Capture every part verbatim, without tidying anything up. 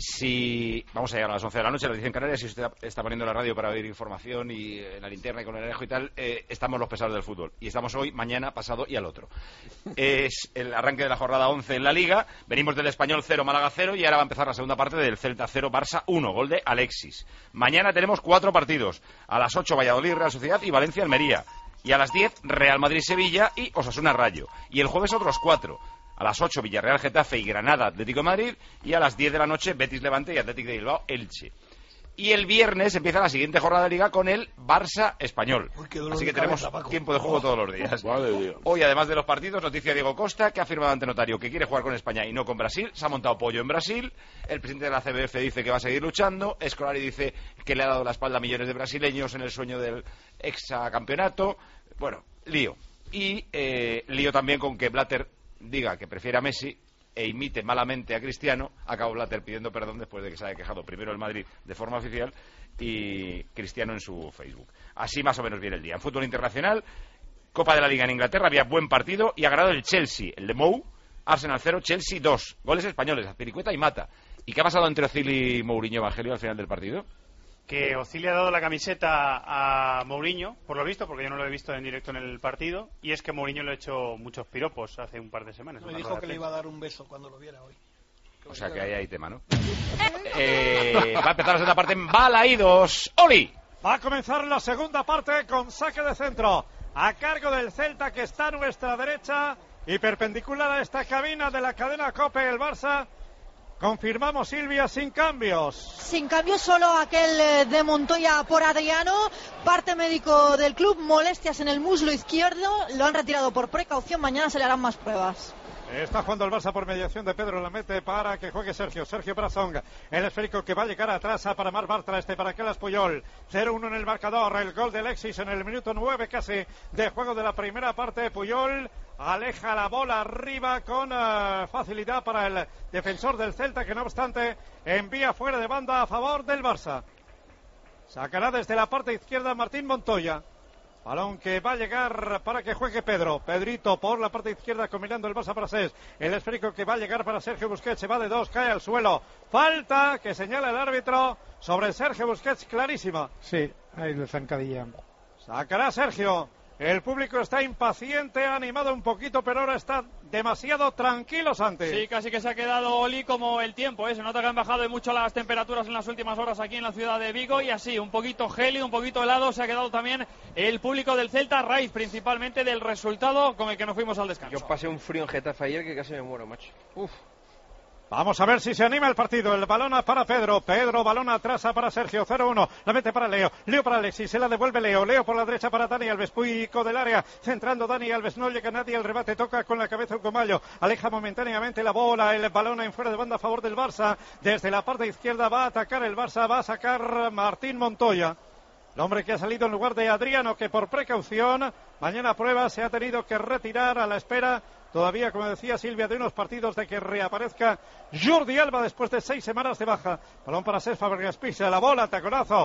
Si vamos a llegar a las once de la noche, lo dicen Canarias, si usted está poniendo la radio para oír información y en la linterna y con el Alejo y tal, eh, estamos los pesados del fútbol. Y estamos hoy, mañana, pasado y al otro. Es el arranque de la jornada once en la Liga. Venimos del Español cero, Málaga cero, y ahora va a empezar la segunda parte del Celta cero, Barça uno, gol de Alexis. Mañana tenemos cuatro partidos. A las ocho, Valladolid, Real Sociedad y Valencia, Almería. Y a las diez, Real Madrid, Sevilla y Osasuna, Rayo. Y el jueves otros cuatro. A las ocho, Villarreal, Getafe y Granada, Atlético de Madrid. Y a las diez de la noche, Betis, Levante y Atlético de Bilbao, Elche. Y el viernes empieza la siguiente jornada de Liga con el Barça Español. Uy, así que tenemos cabeza, tiempo de juego todos los días. Vale, hoy, además de los partidos, noticia Diego Costa, que ha firmado ante notario que quiere jugar con España y no con Brasil. Se ha montado pollo en Brasil. El presidente de la C B F dice que va a seguir luchando. Scolari dice que le ha dado la espalda a millones de brasileños en el sueño del exacampeonato. Bueno, lío. Y eh, lío también con que Blatter diga que prefiere a Messi e imite malamente a Cristiano. Acabó Blatter pidiendo perdón después de que se haya quejado primero el Madrid de forma oficial y Cristiano en su Facebook. Así más o menos viene el día. En fútbol internacional, Copa de la Liga en Inglaterra, había buen partido y ha ganado el Chelsea, el de Mou. Arsenal cero, Chelsea dos. Goles españoles, Azpilicueta y Mata. ¿Y qué ha pasado entre Ozil y Mourinho, Evangelio, al final del partido? Que Ozil le ha dado la camiseta a Mourinho, por lo visto, porque yo no lo he visto en directo en el partido, y es que Mourinho le ha hecho muchos piropos hace un par de semanas. Me dijo que le iba a dar un beso cuando lo viera hoy. O sea que ahí hay tema, ¿no? eh, va a empezar la segunda parte en Balaídos. ¡Oli! Va a comenzar la segunda parte con saque de centro a cargo del Celta, que está a nuestra derecha y perpendicular a esta cabina de la cadena COPE, el Barça. Confirmamos, Silvia, sin cambios. Sin cambios, solo aquel de Montoya por Adriano. Parte médico del club, molestias en el muslo izquierdo. Lo han retirado por precaución, mañana se le harán más pruebas. Está jugando el Barça por mediación de Pedro Lamete para que juegue Sergio. Sergio Brasong, el esférico que va a llegar atrás para Mar Bartra, este para Kelas Puyol. cero uno en el marcador, el gol de Alexis en el minuto nueve casi de juego de la primera parte. Puyol aleja la bola arriba con uh, facilidad para el defensor del Celta, que no obstante envía fuera de banda a favor del Barça. Sacará desde la parte izquierda Martín Montoya. Balón que va a llegar para que juegue Pedro. Pedrito por la parte izquierda combinando el Barça francés. El esférico que va a llegar para Sergio Busquets. Se va de dos, cae al suelo. Falta que señala el árbitro sobre Sergio Busquets, clarísima. Sí, ahí le zancadilla. Sacará Sergio. El público está impaciente, ha animado un poquito, pero ahora está demasiado tranquilo, Santi. Sí, casi que se ha quedado Oli como el tiempo, ¿eh? Se nota que han bajado mucho las temperaturas en las últimas horas aquí en la ciudad de Vigo, y así, un poquito gélido, un poquito helado, se ha quedado también el público del Celta, a raíz principalmente del resultado con el que nos fuimos al descanso. Yo pasé un frío en Getafe ayer que casi me muero, macho. Uf. Vamos a ver si se anima el partido. El balón para Pedro. Pedro, balón atrás para Sergio. cero uno. La mete para Leo. Leo para Alexis. Se la devuelve Leo. Leo por la derecha para Dani Alves. Puico del área. Centrando Dani Alves. No llega nadie. El rebate toca con la cabeza Hugo Mallo. Aleja momentáneamente la bola. El balón en fuera de banda a favor del Barça. Desde la parte izquierda va a atacar el Barça. Va a sacar Martín Montoya. El hombre que ha salido en lugar de Adriano, que por precaución, mañana prueba, se ha tenido que retirar a la espera. Todavía, como decía Silvia, de unos partidos de que reaparezca Jordi Alba después de seis semanas de baja. Balón para Cesc Fabregas, pisa la bola, taconazo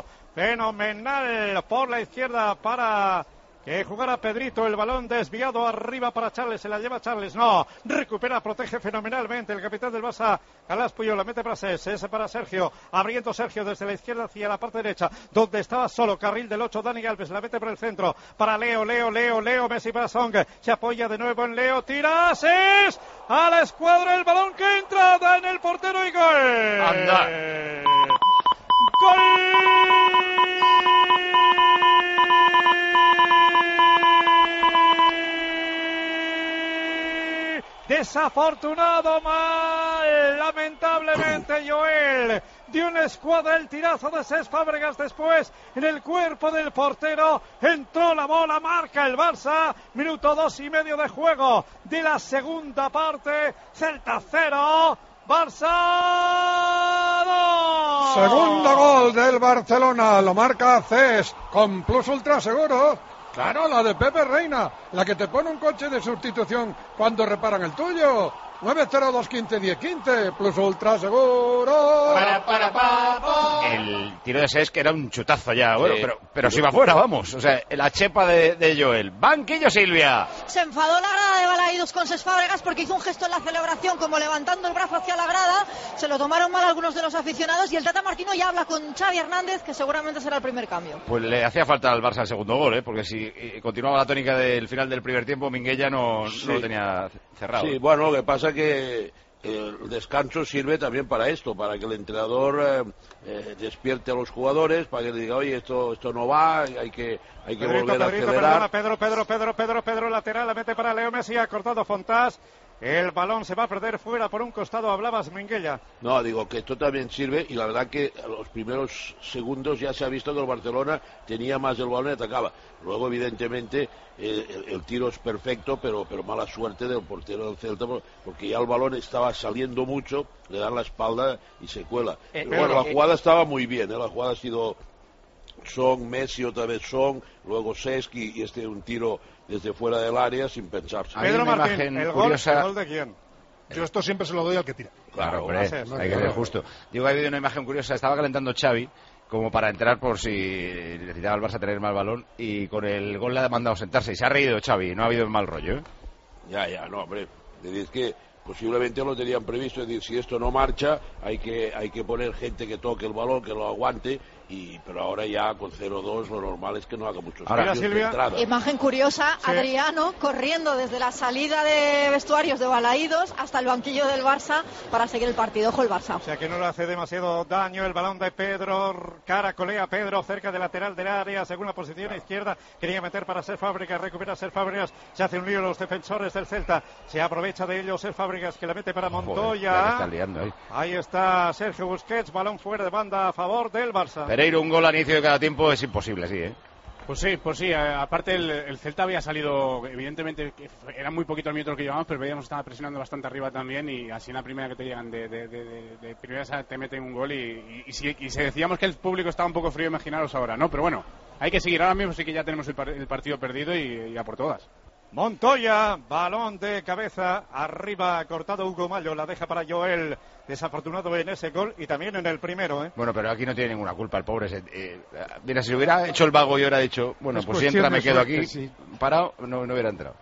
fenomenal por la izquierda para que jugara Pedrito. El balón desviado arriba para Charles, se la lleva Charles, no, recupera, protege fenomenalmente el capitán del Barça, Kelas Puyol, la mete para Cesc, ese para Sergio, abriendo Sergio desde la izquierda hacia la parte derecha, donde estaba solo, carril del ocho, Dani Alves, la mete por el centro, para Leo, Leo, Leo, Leo, Messi para Song, se apoya de nuevo en Leo, tira, Cesc, a la escuadra, el balón que entra, da en el portero y gol. Anda. Gol. Desafortunado, mal, lamentablemente, Joel. De una escuadra el tirazo de Cesc Fábregas, después en el cuerpo del portero entró la bola, marca el Barça, minuto dos y medio de juego de la segunda parte. Celta cero, Barça dos. Segundo gol del Barcelona, lo marca Cesc con Plus Ultra Seguro. Claro, la de Pepe Reina, la que te pone un coche de sustitución cuando reparan el tuyo. nueve cero dos uno cinco uno cero quince, Plus Ultra Seguro. Para, para, para, para. El el tiro de Cesc era un chutazo ya, bueno, Sí. pero, pero si va fuera, vamos. O sea, la chepa de, de Joel. Banquillo Silvia. Se enfadó la grada de Balaídos con Cesc Fábregas porque hizo un gesto en la celebración como levantando el brazo hacia la grada. Se lo tomaron mal algunos de los aficionados y el Tata Martino ya habla con Xavi Hernández, que seguramente será el primer cambio. Pues le hacía falta al Barça el segundo gol, ¿eh? Porque si eh, continuaba la tónica del final del primer tiempo, Minguella no, Sí. no lo tenía cerrado. Sí, bueno, lo que pasa que el descanso sirve también para esto, para que el entrenador eh, eh, despierte a los jugadores, para que le diga, oye, esto esto no va, hay que hay que Pedrito, volver a Pedrito, acelerar. perdona, Pedro, Pedro, Pedro, Pedro, Pedro, lateral, la mete para Leo Messi, ha cortado Fontás. El balón se va a perder fuera por un costado, hablabas Minguella. No, digo que esto también sirve y la verdad que a los primeros segundos ya se ha visto que el Barcelona tenía más el balón y atacaba. Luego, evidentemente, eh, el, el tiro es perfecto, pero, pero mala suerte del portero del Celta porque ya el balón estaba saliendo mucho, le dan la espalda y se cuela. Eh, Pero bueno, pero, la eh, jugada estaba muy bien, ¿eh? La jugada ha sido Son, Messi, otra vez Son, luego Cesc y, y este un tiro desde fuera del área sin pensarse. Hay Pedro una Martín, imagen el gol, curiosa. ¿el gol de quién? Yo esto siempre se lo doy al que tira. Claro, hombre, gracias. hay que ser justo. Digo, ha habido una imagen curiosa. Estaba calentando Xavi como para entrar por si necesitaba el Barça tener mal balón y con el gol le ha mandado sentarse y se ha reído Xavi. No ha habido mal rollo, ¿eh? Ya, ya, no, hombre. Es decir, que posiblemente lo tenían previsto. Es decir, si esto no marcha, hay que hay que poner gente que toque el balón, que lo aguante. Y, pero ahora ya con cero dos lo normal es que no haga muchos Ahora, cambios de Silvia. entrada. Imagen curiosa, Sí. Adriano corriendo desde la salida de vestuarios de Balaídos hasta el banquillo del Barça para seguir el partido. Ojo el Barça. O sea que no le hace demasiado daño el balón de Pedro, caracolea Pedro cerca del lateral del área, según la posición izquierda, quería meter para Cesc Fábregas, recupera Cesc Fábregas, se hace un lío los defensores del Celta, se aprovecha de ellos Cesc Fábregas que la mete para Joder, Montoya. la que está liando ahí. Ahí está Sergio Busquets, balón fuera de banda a favor del Barça. Pereiro, un gol al inicio de cada tiempo es imposible, sí, ¿eh? Pues sí, pues sí, eh, aparte el, el Celta había salido, evidentemente que era muy poquito el minuto que llevábamos, pero veíamos que estaba presionando bastante arriba también y así en la primera que te llegan de, de, de, de, de primera te meten un gol y, y, y, si, y si decíamos que el público estaba un poco frío, imaginaros ahora, ¿no? Pero bueno, hay que seguir, ahora mismo sí que ya tenemos el, par, el partido perdido y, y a por todas. Montoya, balón de cabeza, arriba cortado Hugo Mallo, la deja para Joel, desafortunado en ese gol y también en el primero, ¿eh? Bueno, pero aquí no tiene ninguna culpa el pobre. ese, Eh, mira, si hubiera hecho el vago y hubiera dicho, bueno, Es pues si cuestión entra me de quedo suerte, aquí sí. parado, no, no hubiera entrado.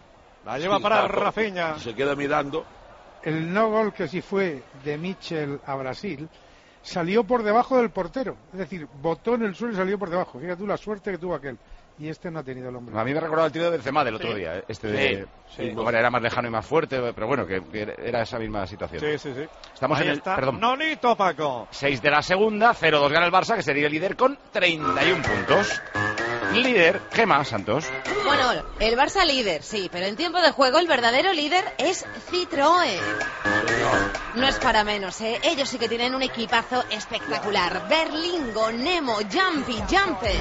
La lleva Sí, para claro. Rafinha. Se queda mirando. El no gol que sí fue de Mitchell a Brasil salió por debajo del portero, es decir, botó en el suelo y salió por debajo. Fíjate tú la suerte que tuvo aquel. Y este no ha tenido el hombre. A mí me recordaba el tiro de Benzema del otro Sí. día, ¿eh? Este de, Sí, sí. Bueno, era más lejano y más fuerte, pero bueno, que, que era esa misma situación. Sí, sí, sí. Estamos Ahí en el, está perdón, Nolito, Paco. seis de la segunda, cero dos gana el Barça, que sería el líder con treinta y uno puntos. Líder, Gemma Santos. Bueno, el Barça líder, sí, pero en tiempo de juego el verdadero líder es Citroën. No es para menos, ¿eh? Ellos sí que tienen un equipazo espectacular. Berlingo, Nemo, Jumpy, Jumper.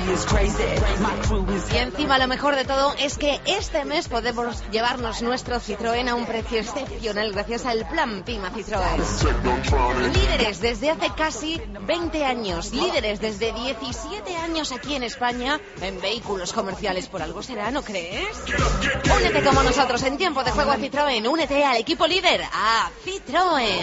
Y encima lo mejor de todo es que este mes podemos llevarnos nuestro Citroën a un precio excepcional gracias al Plan Pima Citroën. Líderes desde hace casi veinte años, líderes desde diecisiete años aquí en España en vehículos comerciales. Por algo será, ¿no crees? Únete como nosotros en tiempo de juego a Citroën. Únete al equipo líder, a Citroën.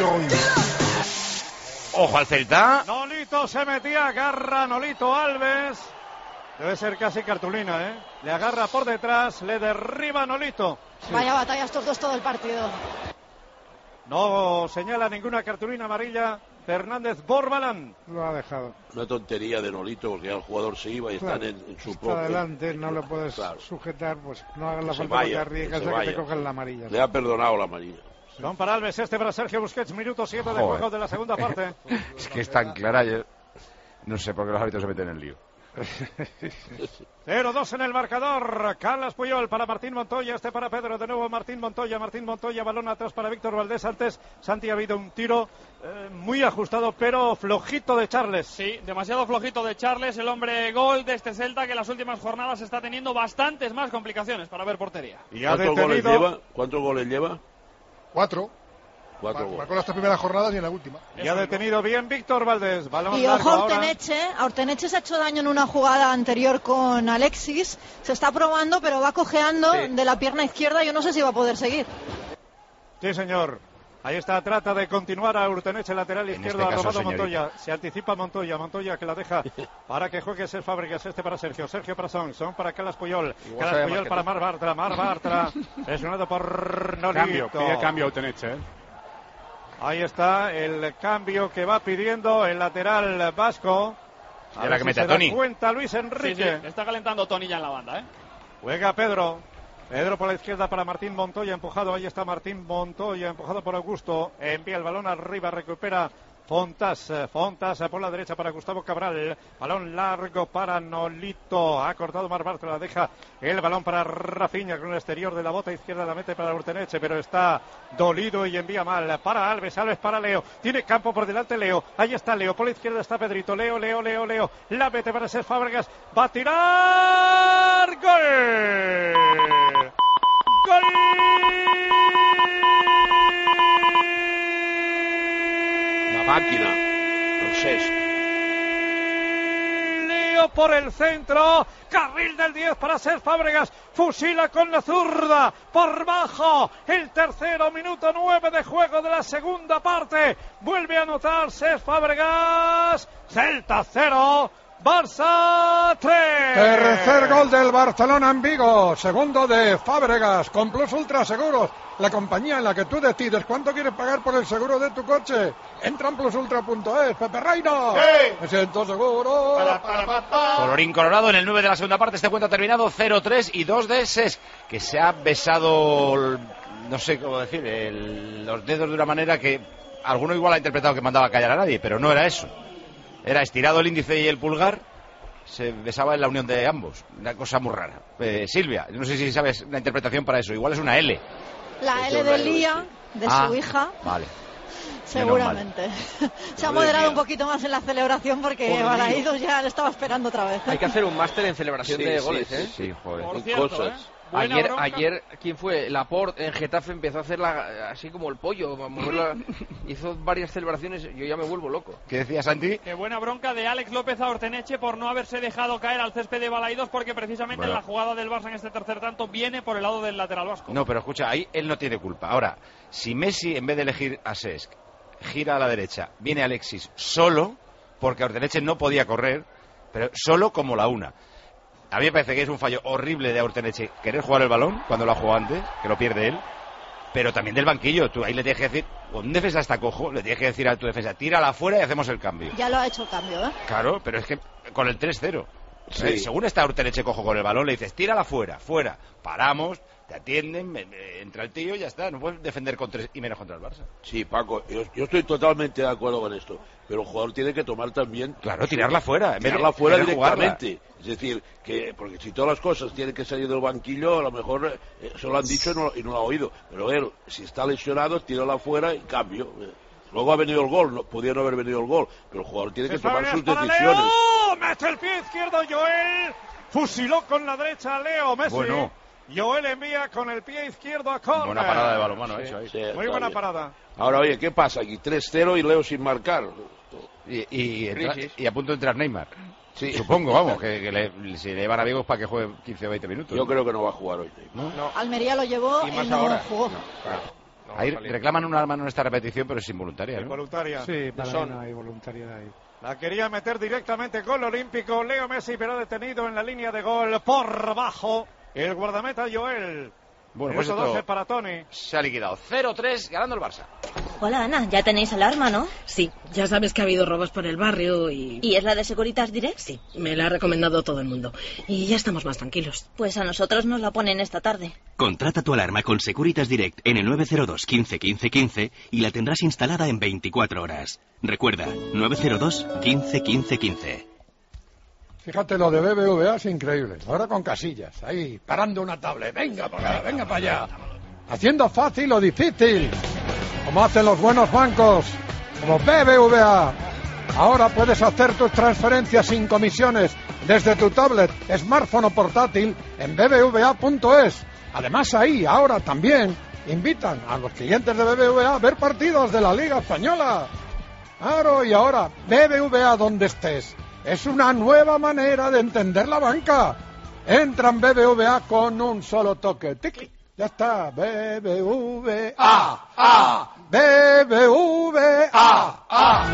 Ojo al Celta. Nolito se metía, agarra Nolito Alves. Debe ser casi cartulina, ¿eh? Le agarra por detrás, le derriba Nolito. Vaya batalla estos dos todo el partido. No señala ninguna cartulina amarilla Fernández Borbalán. Lo ha dejado. Una tontería de Nolito porque ya el jugador se iba y Claro. están en, en su Está propio. adelante, no lo puedes Claro. sujetar, pues no hagas la Se falta vaya, que te arriesgas que se a que te vaya. cojan la amarilla. Le ha perdonado la amarilla. Son para Alves, este para Sergio Busquets, minuto siete de Joder. juego de la segunda parte. Es que es tan clara, yo no sé por qué los árbitros se meten en el lío. cero dos en el marcador. Carlos Puyol para Martín Montoya, este para Pedro, de nuevo Martín Montoya, Martín Montoya, balón atrás para Víctor Valdés. Antes Santi ha habido un tiro eh, muy ajustado, pero flojito de Charles. Sí, demasiado flojito de Charles, el hombre gol de este Celta que en las últimas jornadas está teniendo bastantes más complicaciones para ver portería. Y ha ¿Cuántos goles detenido, lleva? ¿Cuántos goles lleva? Cuatro. Cuatro Mar- goles. Marcó las tres primeras jornadas y en la última. y ha detenido bien Víctor Valdés. Balón Y largo ojo a ahora. Orteneche, a Orteneche se ha hecho daño en una jugada anterior con Alexis, se está probando pero va cojeando Sí. de la pierna izquierda, yo no sé si va a poder seguir. Sí, señor. Ahí está, trata de continuar a Urteneche, lateral izquierdo, este ha caso, robado señorita. Montoya. Se anticipa Montoya, Montoya que la deja para que juegue Cesc Fábregas, este para Sergio, Sergio para Son, Son para Carlos Puyol, Igual Carlos sabe Puyol más para que Mar Bartra, Mar Bartra, presionado por Nolito. Cambio, pide cambio Uteneche, ¿eh? Ahí está el cambio que va pidiendo el lateral vasco. A Era ver que si mete a se da Toni. cuenta Luis Sí, Enrique. sí, está calentando Toni ya en la banda, ¿eh? Juega Pedro. Pedro por la izquierda para Martín Montoya, empujado. Ahí está Martín Montoya, empujado por Augusto. Envía el balón arriba, recupera Fontas. Fontas por la derecha para Gustavo Cabral. Balón largo para Nolito. Ha cortado Mar Bartra, la deja el balón para Rafinha con el exterior de la bota izquierda, la mete para Urteneche, pero está dolido y envía mal para Alves. Alves para Leo. Tiene campo por delante Leo. Ahí está Leo. Por la izquierda está Pedrito. Leo, Leo, Leo, Leo. La mete para Cesc Fábregas. Va a tirar. ¡Gol! ¡Gol! La máquina, el Cesc. Leo por el centro, carril del diez para Cesc Fábregas, fusila con la zurda, por bajo, el tercero, minuto nueve de juego de la segunda parte, vuelve a anotar Cesc Fábregas, Celta cero, Barça tres. Tercer gol del Barcelona en Vigo, segundo de Fábregas, con Plus Ultra Seguros, la compañía en la que tú decides cuánto quieres pagar por el seguro de tu coche. Entra en plus ultra punto es, Pepe Reina. ¡Sí! Me siento seguro. Para, para, para, para. Colorín colorado en el nueve de la segunda parte, este cuento ha terminado cero tres y dos de Cesc, que se ha besado, no sé cómo decir, el, los dedos de una manera que alguno igual ha interpretado que mandaba a callar a nadie, pero no era eso. Era estirado el índice y el pulgar, se besaba en la unión de ambos. Una cosa muy rara. Eh, Silvia, no sé si sabes una interpretación para eso. Igual es una L. La Es L una de L, Lía, sí. de Ah, su hija, Vale. seguramente. Se ha Madre moderado mía. un poquito más en la celebración porque Joder, Balaídos ya le estaba esperando otra vez. Hay que hacer un máster en celebración Sí, de sí, goles, sí, ¿eh? Sí, joder. Por En cierto, cosas. ¿eh? Buena Ayer, bronca. ayer, ¿quién fue? Laporte en Getafe empezó a hacerla así como el pollo, a moverla, hizo varias celebraciones, yo ya me vuelvo loco. ¿Qué decía Santi? Qué buena bronca de Alex López a Orteneche por no haberse dejado caer al césped de Balaídos, porque precisamente Bueno. la jugada del Barça en este tercer tanto viene por el lado del lateral vasco. No, pero escucha, ahí él no tiene culpa. Ahora, si Messi, en vez de elegir a Cesc, gira a la derecha, viene Alexis solo, porque Orteneche no podía correr, pero solo como la una. A mí me parece que es un fallo horrible de Orteneche querer jugar el balón cuando lo ha jugado antes, que lo pierde él, pero también del banquillo. Tú ahí le tienes que decir, cuando un defensa está cojo, le tienes que decir a tu defensa, tírala afuera y hacemos el cambio. Ya lo ha hecho el cambio, ¿eh? Claro, pero es que con el tres cero. Sí. Eh, según está Orteneche cojo con el balón, le dices, tírala fuera, fuera. Paramos, te atienden, me- me- entra el tío y ya está. No puedes defender con tres y menos contra el Barça. Sí, Paco, yo, yo estoy totalmente de acuerdo con esto, pero el jugador tiene que tomar también... Claro, tirarla fuera, en vez de Tirarla fuera querer jugarla. directamente. Es decir, que porque si todas las cosas tienen que salir del banquillo, a lo mejor eh, se lo han dicho y no, y no lo ha oído. Pero él, si está lesionado, tírala fuera y cambio. Eh, Luego ha venido el gol, no, podía no haber venido el gol, pero el jugador tiene que Cesc tomar Fábregas sus para decisiones. Leo, mete el pie izquierdo Joel, fusiló con la derecha a Leo Messi. Bueno. Joel envía con el pie izquierdo a córner. Buena parada de balonmano, hecho ahí. Sí, Muy está buena bien. parada. Ahora, oye, ¿qué pasa aquí? tres cero y Leo sin marcar. Y, y, entra- Crisis. y a punto de entrar Neymar. Sí. Supongo, vamos, que, que le, si le llevan a Vigo para que juegue quince o veinte minutos. Yo creo que no va a jugar hoy. ¿No? Almería lo llevó Y y más no ahora. jugó. No, Ahí va a salir. reclaman una mano en esta repetición, pero es involuntaria, ¿no? Voluntaria. Sí, para Son. no hay voluntariedad ahí. La quería meter directamente gol olímpico Leo Messi, pero detenido en la línea de gol por bajo el guardameta Joel. Bueno, pues Minuto esto doce para Toni. se ha liquidado. cero tres ganando el Barça. Hola Ana, ya tenéis alarma, ¿no? Sí, ya sabes que ha habido robos por el barrio y... ¿Y es la de Securitas Direct? Sí, me la ha recomendado todo el mundo. Y ya estamos más tranquilos. Pues a nosotros nos la ponen esta tarde. Contrata tu alarma con Securitas Direct en el nueve cero dos quince quince quince y la tendrás instalada en veinticuatro horas. Recuerda, nueve cero dos quince quince quince. Fíjate, lo de B B V A es increíble. Ahora con Casillas, ahí, parando una tablet. Venga para acá, venga para allá. Haciendo fácil o difícil. Como hacen los buenos bancos. Como B B V A. Ahora puedes hacer tus transferencias sin comisiones desde tu tablet, smartphone o portátil en b b v a punto es. Además ahí, ahora también, invitan a los clientes de B B V A a ver partidos de la Liga Española. Claro, y ahora, B B V A donde estés. Es una nueva manera de entender la banca. Entra en B B V A con un solo toque. Tic, ya está. B B V A. A. B B V A.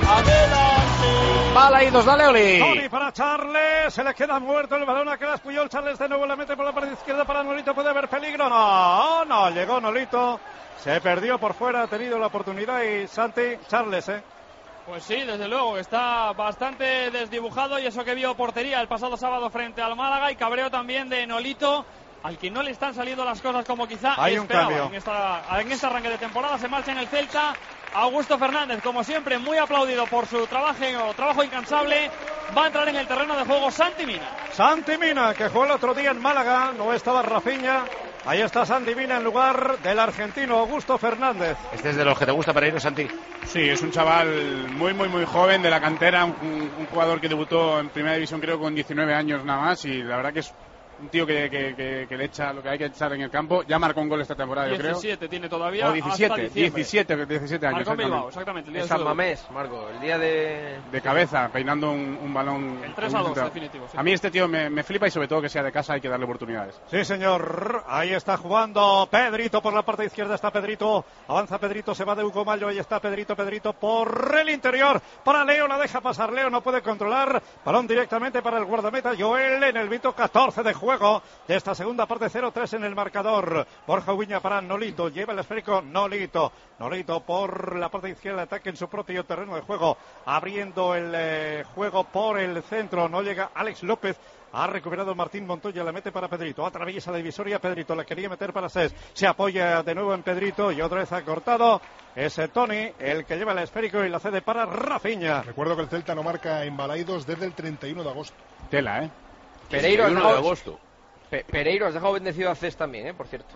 Balaidos, dale, Oli. Tony para Charles, se le queda muerto el balón a Clas Puyol. Charles de nuevo la mete por la parte izquierda para Nolito, puede haber peligro. No, no, llegó Nolito, se perdió por fuera, ha tenido la oportunidad y Santi, Charles, eh. Pues sí, desde luego, está bastante desdibujado y eso que vio portería el pasado sábado frente al Málaga y cabreo también de Nolito, al que no le están saliendo las cosas como quizá Hay un esperaba. cambio. En, esta, en este arranque de temporada se marcha en el Celta Augusto Fernández, como siempre, muy aplaudido por su trabajo, trabajo incansable. Va a entrar en el terreno de juego Santi Mina. Santi Mina, que jugó el otro día en Málaga, no estaba Rafinha. Ahí está Santi Mina en lugar del argentino Augusto Fernández. Este es de los que te gusta, Pereiro, Santi. Sí, es un chaval muy, muy, muy joven de la cantera, un, un jugador que debutó en Primera División creo con diecinueve años nada más y la verdad que es un tío que, que, que, que le echa lo que hay que echar en el campo. Ya marcó un gol esta temporada, yo creo. diecisiete tiene todavía. O diecisiete, hasta diciembre. diecisiete, diecisiete años. Marcó en Bilbao, exactamente. El día En de San su Mamés, Marco, el día de... De cabeza, peinando un, un balón. El tres a dos, definitivo. Sí. A mí este tío me, me flipa y sobre todo que sea de casa hay que darle oportunidades. Sí, señor. Ahí está jugando Pedrito por la parte izquierda. Está Pedrito. Avanza Pedrito. Se va de Hugo Mallo. Ahí está Pedrito. Pedrito por el interior. Para Leo. La deja pasar. Leo no puede controlar. Balón directamente para el guardameta Joel en el minuto catorce de juego de esta segunda parte. cero tres en el marcador. Borja Ubiña para Nolito. Lleva el esférico Nolito. Nolito por la parte izquierda. Ataque en su propio terreno de juego. Abriendo el eh, juego por el centro. No llega Alex López. Ha recuperado Martín Montoya, la mete para Pedrito. Atraviesa la divisoria, Pedrito la quería meter para Cés. Se apoya de nuevo en Pedrito y otra vez ha cortado. Es Tony el que lleva el esférico y la cede para Rafinha. Recuerdo que el Celta no marca en Balaidos desde el treinta y uno de agosto. Tela, ¿eh? Pereiro, has de dejado, agosto. Pe- Pereiro, has dejado bendecido a Cés también, ¿eh? Por cierto.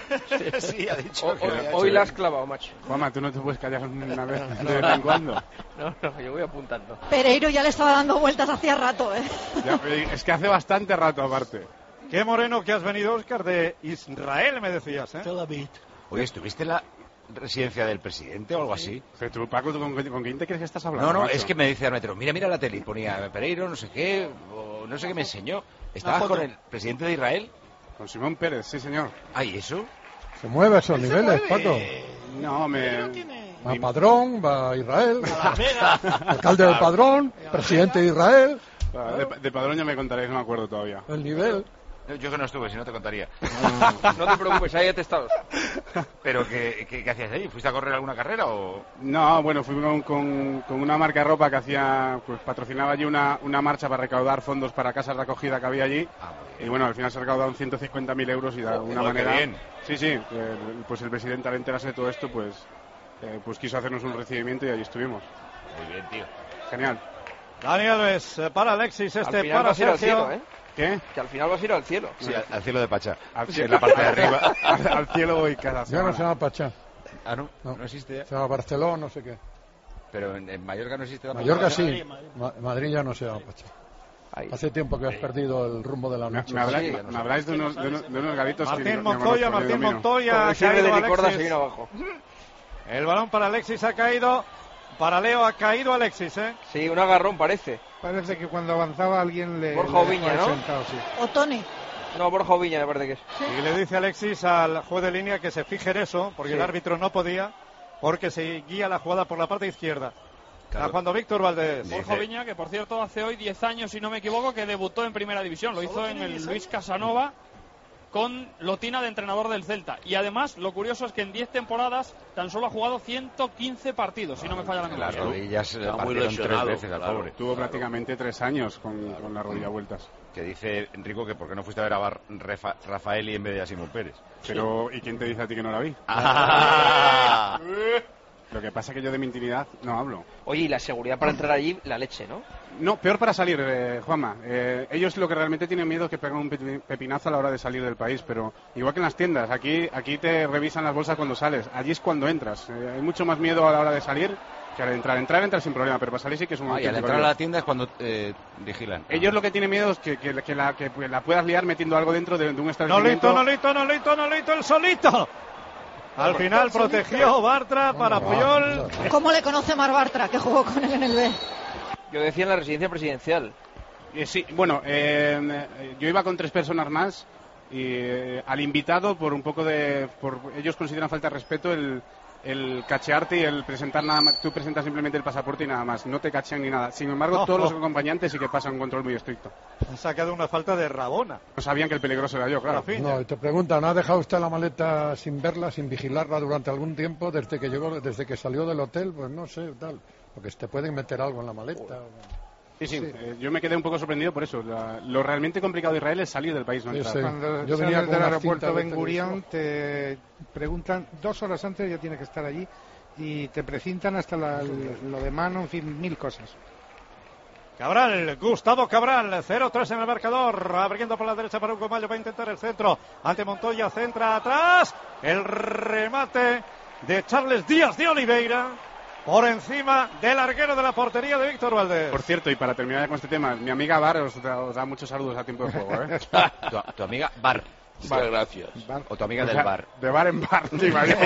Sí, ha dicho. O- que lo hoy ha hecho hoy bien. la has clavado, macho. Juanma, tú no te puedes callar una vez de vez en cuando. No, no, yo voy apuntando. Pereiro ya le estaba dando vueltas hacía rato, ¿eh? Ya, es que hace bastante rato aparte. Qué moreno que has venido, Óscar, de Israel, me decías, ¿eh? Oye, ¿estuviste en la residencia del presidente o algo así? Pero tú, Paco, ¿tú con, ¿con quién te crees que estás hablando? No, no, macho? es que me dice Armetero, mira, mira la tele, y ponía Pereiro, no sé qué, o no sé qué me enseñó. ¿Estabas con el presidente de Israel? Con Simón Pérez, sí, señor. Ah, ¿y eso? Se mueve a esos niveles, Paco. No, me... Va a Padrón, va a Israel, alcalde del Padrón, presidente de Israel, De, de Padrón ya me contaréis, no me acuerdo todavía. el nivel. Yo que no estuve, si no te contaría. No te preocupes, hay atestados. ¿Pero qué, qué, qué hacías ahí? ¿Fuiste a correr alguna carrera o...? No, bueno, fui con, con, con una marca de ropa que hacía, pues patrocinaba allí una, una marcha para recaudar fondos para casas de acogida que había allí. Ah, Y bueno, al final se recaudaron ciento cincuenta mil euros y de alguna Oh, qué manera... bien. Sí, sí, el- pues el presidente al enterarse de todo esto, pues, eh, pues quiso hacernos un recibimiento y allí estuvimos. Muy bien, tío. Genial. Dani Alves eh, para Alexis, este Al final para vas a ir al Sergio. cielo, ¿eh? ¿Qué? Que al final vas a ir al cielo. Sí, al, al cielo de Pachá. Al Sí, cielo. en la parte de arriba. al, al cielo voy cada Ya semana. no se llama Pachá, Ah, ¿no? No. No, existe ya. se llama Barcelona, no sé qué. Pero en, en Mallorca no existe tampoco. Mallorca sí, Ma- Madrid ya no se llama Pachá. Ahí. Hace tiempo que has perdido el rumbo de la Me, noche. me habláis, Sí, me habláis de, unos, de, unos, de unos garitos que Martín no- no Montoya, conozco, ni Martín domino. Montoya, Como ha el sirve caído de Licorda se Alexis. viene abajo. El balón para Alexis ha caído. Para Leo ha caído Alexis, ¿eh? Sí, un agarrón parece. Parece que cuando avanzaba alguien le... Borja le Oviña, dejaba ¿no? sentado, sí. O Tony. No, Borja Oviña me parece que es. Y le dice Alexis al juez de línea que se fije en eso, porque Sí. el árbitro no podía, porque seguía la jugada por la parte izquierda. Claro. Está jugando Víctor Valdés. Borja Viña, que por cierto hace hoy diez años, si no me equivoco, que debutó en Primera División. Lo hizo en el Luis Casanova con Lotina de entrenador del Celta. Y además, lo curioso es que en diez temporadas tan solo ha jugado ciento quince partidos, si no me falla la memoria. Las rodillas le Está muy partieron tres lesionado, veces al claro. pobre. Tuvo prácticamente tres años con, con la rodilla vueltas. Que dice Enrico que por qué no fuiste a ver a Bar Rafa, Rafaeli en vez de a Simón Pérez. Pero, ¿y quién te dice a ti que no la vi? Ah. Lo que pasa es que yo de mi intimidad no hablo. Oye, y la seguridad para entrar allí, la leche, ¿no? No, peor para salir, eh, Juanma. Eh, ellos lo que realmente tienen miedo es que peguen un pepi- pepinazo a la hora de salir del país, pero igual que en las tiendas, aquí, aquí te revisan las bolsas cuando sales, allí es cuando entras. Eh, hay mucho más miedo a la hora de salir que al entrar. Entrar, entras sin problema, pero para salir sí que es un Ah, y al auténtico entrar a lío. la tienda es cuando eh, vigilan. Ellos lo que tienen miedo es que, que, que la, que la puedas liar metiendo algo dentro de, de un establecimiento. Nolito, Nolito, Nolito, Nolito, el solito. Al final protegió Bartra para Puyol. ¿Cómo le conoce Mar Bartra, que jugó con él en el B? Yo decía en la residencia presidencial. Eh, sí, bueno, eh, eh, yo iba con tres personas más y eh, al invitado, por un poco de... Por, ellos consideran falta de respeto el, el cachearte y el presentar nada más. Tú presentas simplemente el pasaporte y nada más. No te cachean ni nada. Sin embargo, No, todos no. los acompañantes sí que pasan un control muy estricto. Han sacado una falta de Rabona. No sabían que el peligroso era yo, claro. No, y te preguntan, ¿ha dejado usted la maleta sin verla, sin vigilarla durante algún tiempo desde que llegó, desde que salió del hotel? Pues no sé, tal. Porque te pueden meter algo en la maleta. Sí, sí, eh, yo me quedé un poco sorprendido por eso. La- lo realmente complicado de Israel es salir del país, no Sí, entrar. sí. Cuando Yo venía sales con del unas aeropuerto cintas de Ben Gurión te preguntan dos horas antes, ya tienes que estar allí y te precintan hasta la- lo de mano, en fin, mil cosas. Cabral, Gustavo Cabral, cero tres en el marcador, abriendo por la derecha para Hugo Mayo, va a intentar el centro, ante Montoya, centra atrás, el remate de Charles Díaz de Oliveira, por encima del larguero de la portería de Víctor Valdés. Por cierto, y para terminar con este tema, mi amiga Bar os da, os da muchos saludos a tiempo de juego, ¿eh? tu, tu amiga Bar. Muchas gracias. O tu amiga O del sea, bar. De bar en bar, te imagino.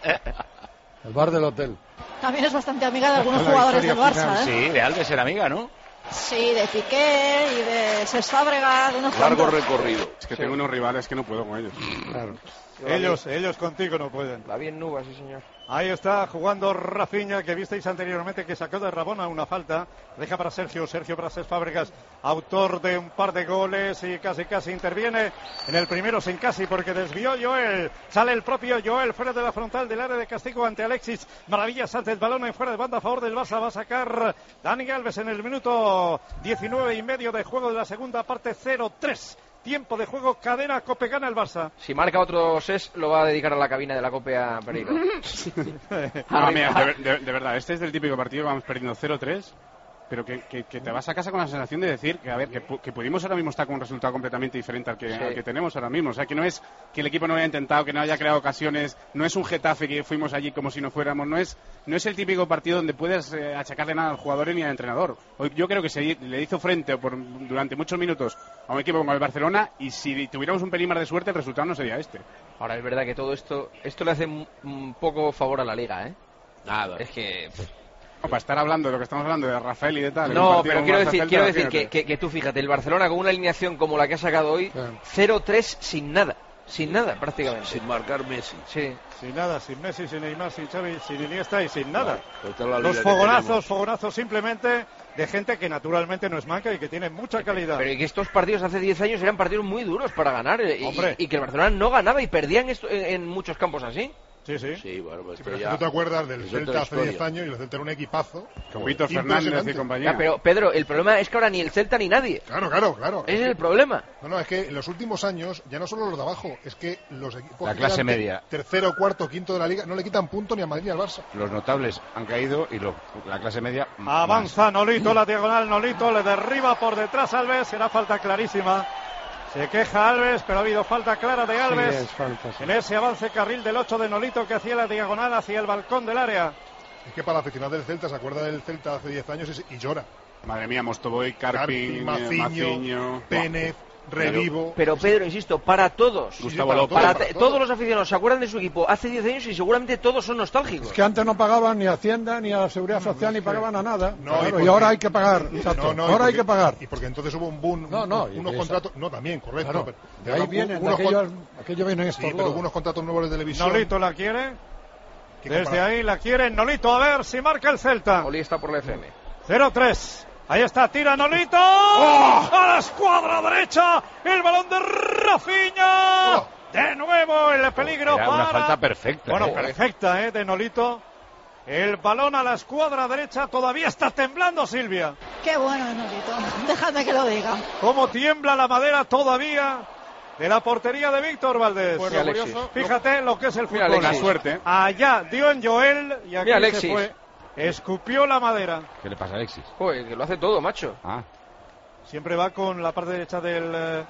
El bar del hotel. También es bastante amiga de algunos La jugadores del historia Barça, final. ¿eh? Sí, de Alves era amiga, ¿no? Sí, de Piqué y de Cesc Fábregas, de unos Largo cuantos. recorrido. Es que tengo unos rivales que no puedo con ellos. Claro. Ellos, ellos contigo no pueden. La bien Nuba, sí señor. Ahí está jugando Rafinha, que visteis anteriormente que sacó de Rabona una falta. Deja para Sergio, Sergio para Cesc Fábregas, autor de un par de goles y casi casi interviene en el primero sin casi porque desvió Joel. Sale el propio Joel fuera de la frontal del área de castigo ante Alexis. Maravilla Sánchez, balón en fuera de banda a favor del Barça. Va a sacar Dani Alves en el minuto diecinueve y medio de juego de la segunda parte, cero tres. Tiempo de juego, cadena, Cope gana el Barça. Si marca otro S E S, lo va a dedicar a la cabina de la Copa Pereiro. Ah, mira, de, de- de verdad, este es del típico partido que vamos perdiendo cero tres, pero que, que- que te vas a casa con la sensación de decir que, a ver, que, pu- que pudimos ahora mismo estar con un resultado completamente diferente al que, Sí. al que tenemos ahora mismo. O sea, que no es que el equipo no haya intentado, que no haya creado ocasiones, no es un Getafe que fuimos allí como si no fuéramos, no es, no es el típico partido donde puedes eh, achacarle nada al jugador ni al entrenador. Hoy yo creo que se le hizo frente por, durante muchos minutos a un equipo como el Barcelona y si tuviéramos un pelín más de suerte el resultado no sería este. Ahora, es verdad que todo esto esto le hace un, un poco favor a la Liga, ¿eh? Nada. Es que... No, para estar hablando de lo que estamos hablando, de Rafael y de tal. en un No, partido pero como quiero Barça decir, Celta, quiero decir fíjate. que, que, que tú fíjate, el Barcelona con una alineación como la que ha sacado hoy, cero tres sin nada, sin nada prácticamente. Sin marcar Messi. Sí. Sin nada, sin Messi, sin Neymar, sin Xavi, sin Iniesta y sin nada. Pues esta es la Los liga que fogonazos, tenemos. fogonazos simplemente de gente que naturalmente no es manca y que tiene mucha calidad. Pero y que estos partidos hace diez años eran partidos muy duros para ganar eh, y, Hombre. y que el Barcelona no ganaba y perdía en, esto- en, en muchos campos así. Sí, sí. Sí, bueno, pues Sí, esto pero es ya que tú te acuerdas del es Celta otra hace historia. diez años y el Celta era un equipazo. Con Víctor Fernández y Impresionante. compañía. Ya, pero Pedro, el problema es que ahora ni el Celta ni nadie. Claro, claro, claro. Ese es el problema. No, no, es que en los últimos años, ya no solo los de abajo, es que los equipos La que clase quedan te- media. tercero, cuarto, quinto de la liga, no le quitan punto ni a Madrid ni al Barça. Los notables han caído y lo- la clase media. m- Avanza Nolito, la diagonal Nolito, le derriba por detrás Alves, será falta clarísima. Se queja Alves, pero ha habido falta clara de Alves. Sí, es falta, sí. En ese avance carril del ocho de Nolito que hacía la diagonal hacia el balcón del área. Es que para el aficionado del Celta, se acuerda del Celta hace diez años y, y llora. Madre mía, Mostovoy, Carpin, Carpin, eh, Maciño, Maciño. Pénez, Revivo. Pero Pedro, insisto, para todos. Gustavo para López. para Para te- todos. todos los aficionados se acuerdan de su equipo hace diez años y seguramente todos son nostálgicos. Es que antes no pagaban ni a Hacienda ni a la Seguridad Social ni pagaban a nada. No, Claro, y y, porque- ahora hay que pagar. exacto. No, no, y ahora hay porque- que pagar. Y porque entonces hubo un boom, No, no, un- y unos esa- contratos, no, también, correcto. Claro, pero- de ahí pero vienen, de unos con- aquellos, aquellos vienen Sí, estos pero lodos. hubo unos contratos nuevos de televisión. Nolito la quiere. que Desde compara- ahí la quiere Nolito, a ver si marca el Celta. Oli está por la F M. cero tres. Ahí está, tira Nolito. ¡Oh! A la escuadra derecha. El balón de Rafinha. ¡Oh! De nuevo el peligro Era para... una falta perfecta. Bueno, ¿eh? perfecta, ¿eh? De Nolito. El balón a la escuadra derecha. Todavía está temblando Silvia. Qué bueno es Nolito. Déjame que lo diga. Cómo tiembla la madera todavía de la portería de Víctor Valdés. Pues Mira, Alexis. Fíjate lo que es el Mira, fútbol. Alexis. La suerte. Allá dio en Joel y aquí Mira, se Alexis. fue. Escupió la madera. ¿Qué le pasa a Alexis? Joder, que lo hace todo, macho. Ah, Siempre va con la parte derecha del, eh,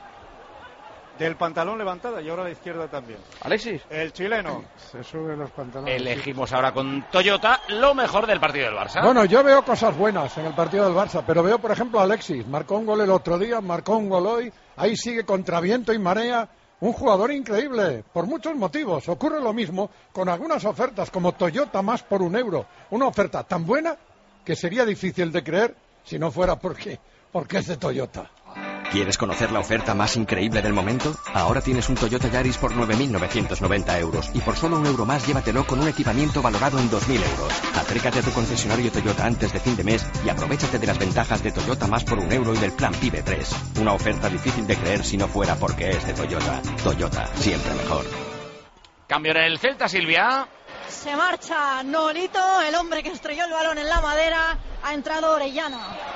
del pantalón levantada y ahora la izquierda también. Alexis. El chileno. Se sube los pantalones. elegimos ahora con Toyota lo mejor del partido del Barça. Bueno, yo veo cosas buenas en el partido del Barça, pero veo, por ejemplo, a Alexis. Marcó un gol el otro día, marcó un gol hoy. Ahí sigue contra viento y marea. Un jugador increíble, por muchos motivos. Ocurre lo mismo con algunas ofertas, como Toyota más por un euro. Una oferta tan buena que sería difícil de creer si no fuera porque, porque es de Toyota. ¿Quieres conocer la oferta más increíble del momento? Ahora tienes un Toyota Yaris por nueve mil novecientos noventa euros y por solo un euro más llévatelo con un equipamiento valorado en dos mil euros. Acércate a tu concesionario Toyota antes de fin de mes y aprovéchate de las ventajas de Toyota más por un euro y del plan PIBE tres. Una oferta difícil de creer si no fuera porque es de Toyota. Toyota, siempre mejor. Cambio en el Celta, Silvia. Se marcha Nolito, el hombre que estrelló el balón en la madera. Ha entrado Orellana.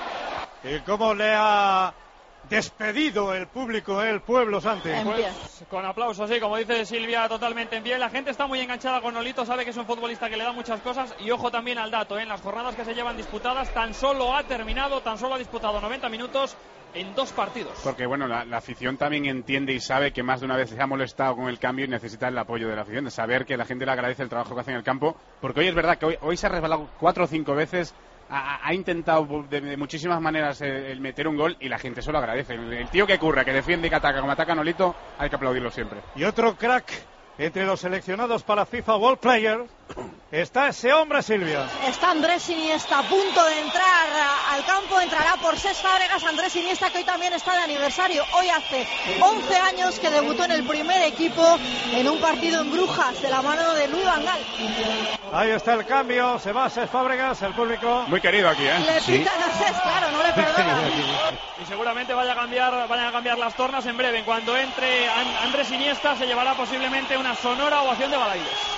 ¿Y cómo le ha despedido el público, el pueblo Santi? Pues, con aplausos, sí, como dice Silvia, totalmente en pie. La gente está muy enganchada con Nolito, sabe que es un futbolista que le da muchas cosas. Y ojo también al dato, ¿eh? En las jornadas que se llevan disputadas, tan solo ha terminado, tan solo ha disputado noventa minutos en dos partidos. Porque bueno, la, la afición también entiende y sabe que más de una vez se ha molestado con el cambio y necesita el apoyo de la afición, de saber que la gente le agradece el trabajo que hace en el campo, porque hoy es verdad que hoy, hoy se ha resbalado cuatro o cinco veces, ha, ha intentado de, de muchísimas maneras el, el meter un gol y la gente se lo agradece. El, el tío que curra, que defiende y que ataca como ataca Nolito, hay que aplaudirlo siempre. Y otro crack entre los seleccionados para FIFA World Player está ese hombre, Silvia. Está Andrés Iniesta a punto de entrar al campo, entrará por Cesc Fábregas. Andrés Iniesta, que hoy también está de aniversario. Hoy hace once años que debutó en el primer equipo en un partido en Brujas de la mano de Luis Van Gaal. Ahí está el cambio, se va Cesc Fábregas, el público muy querido aquí, ¿eh? Le Sí. pitan a Cesc, claro, no le perdonan. Y seguramente vaya a cambiar, vayan a cambiar las tornas en breve. En cuanto entre An- Andrés Iniesta, se llevará posiblemente una sonora ovación de Balaidos.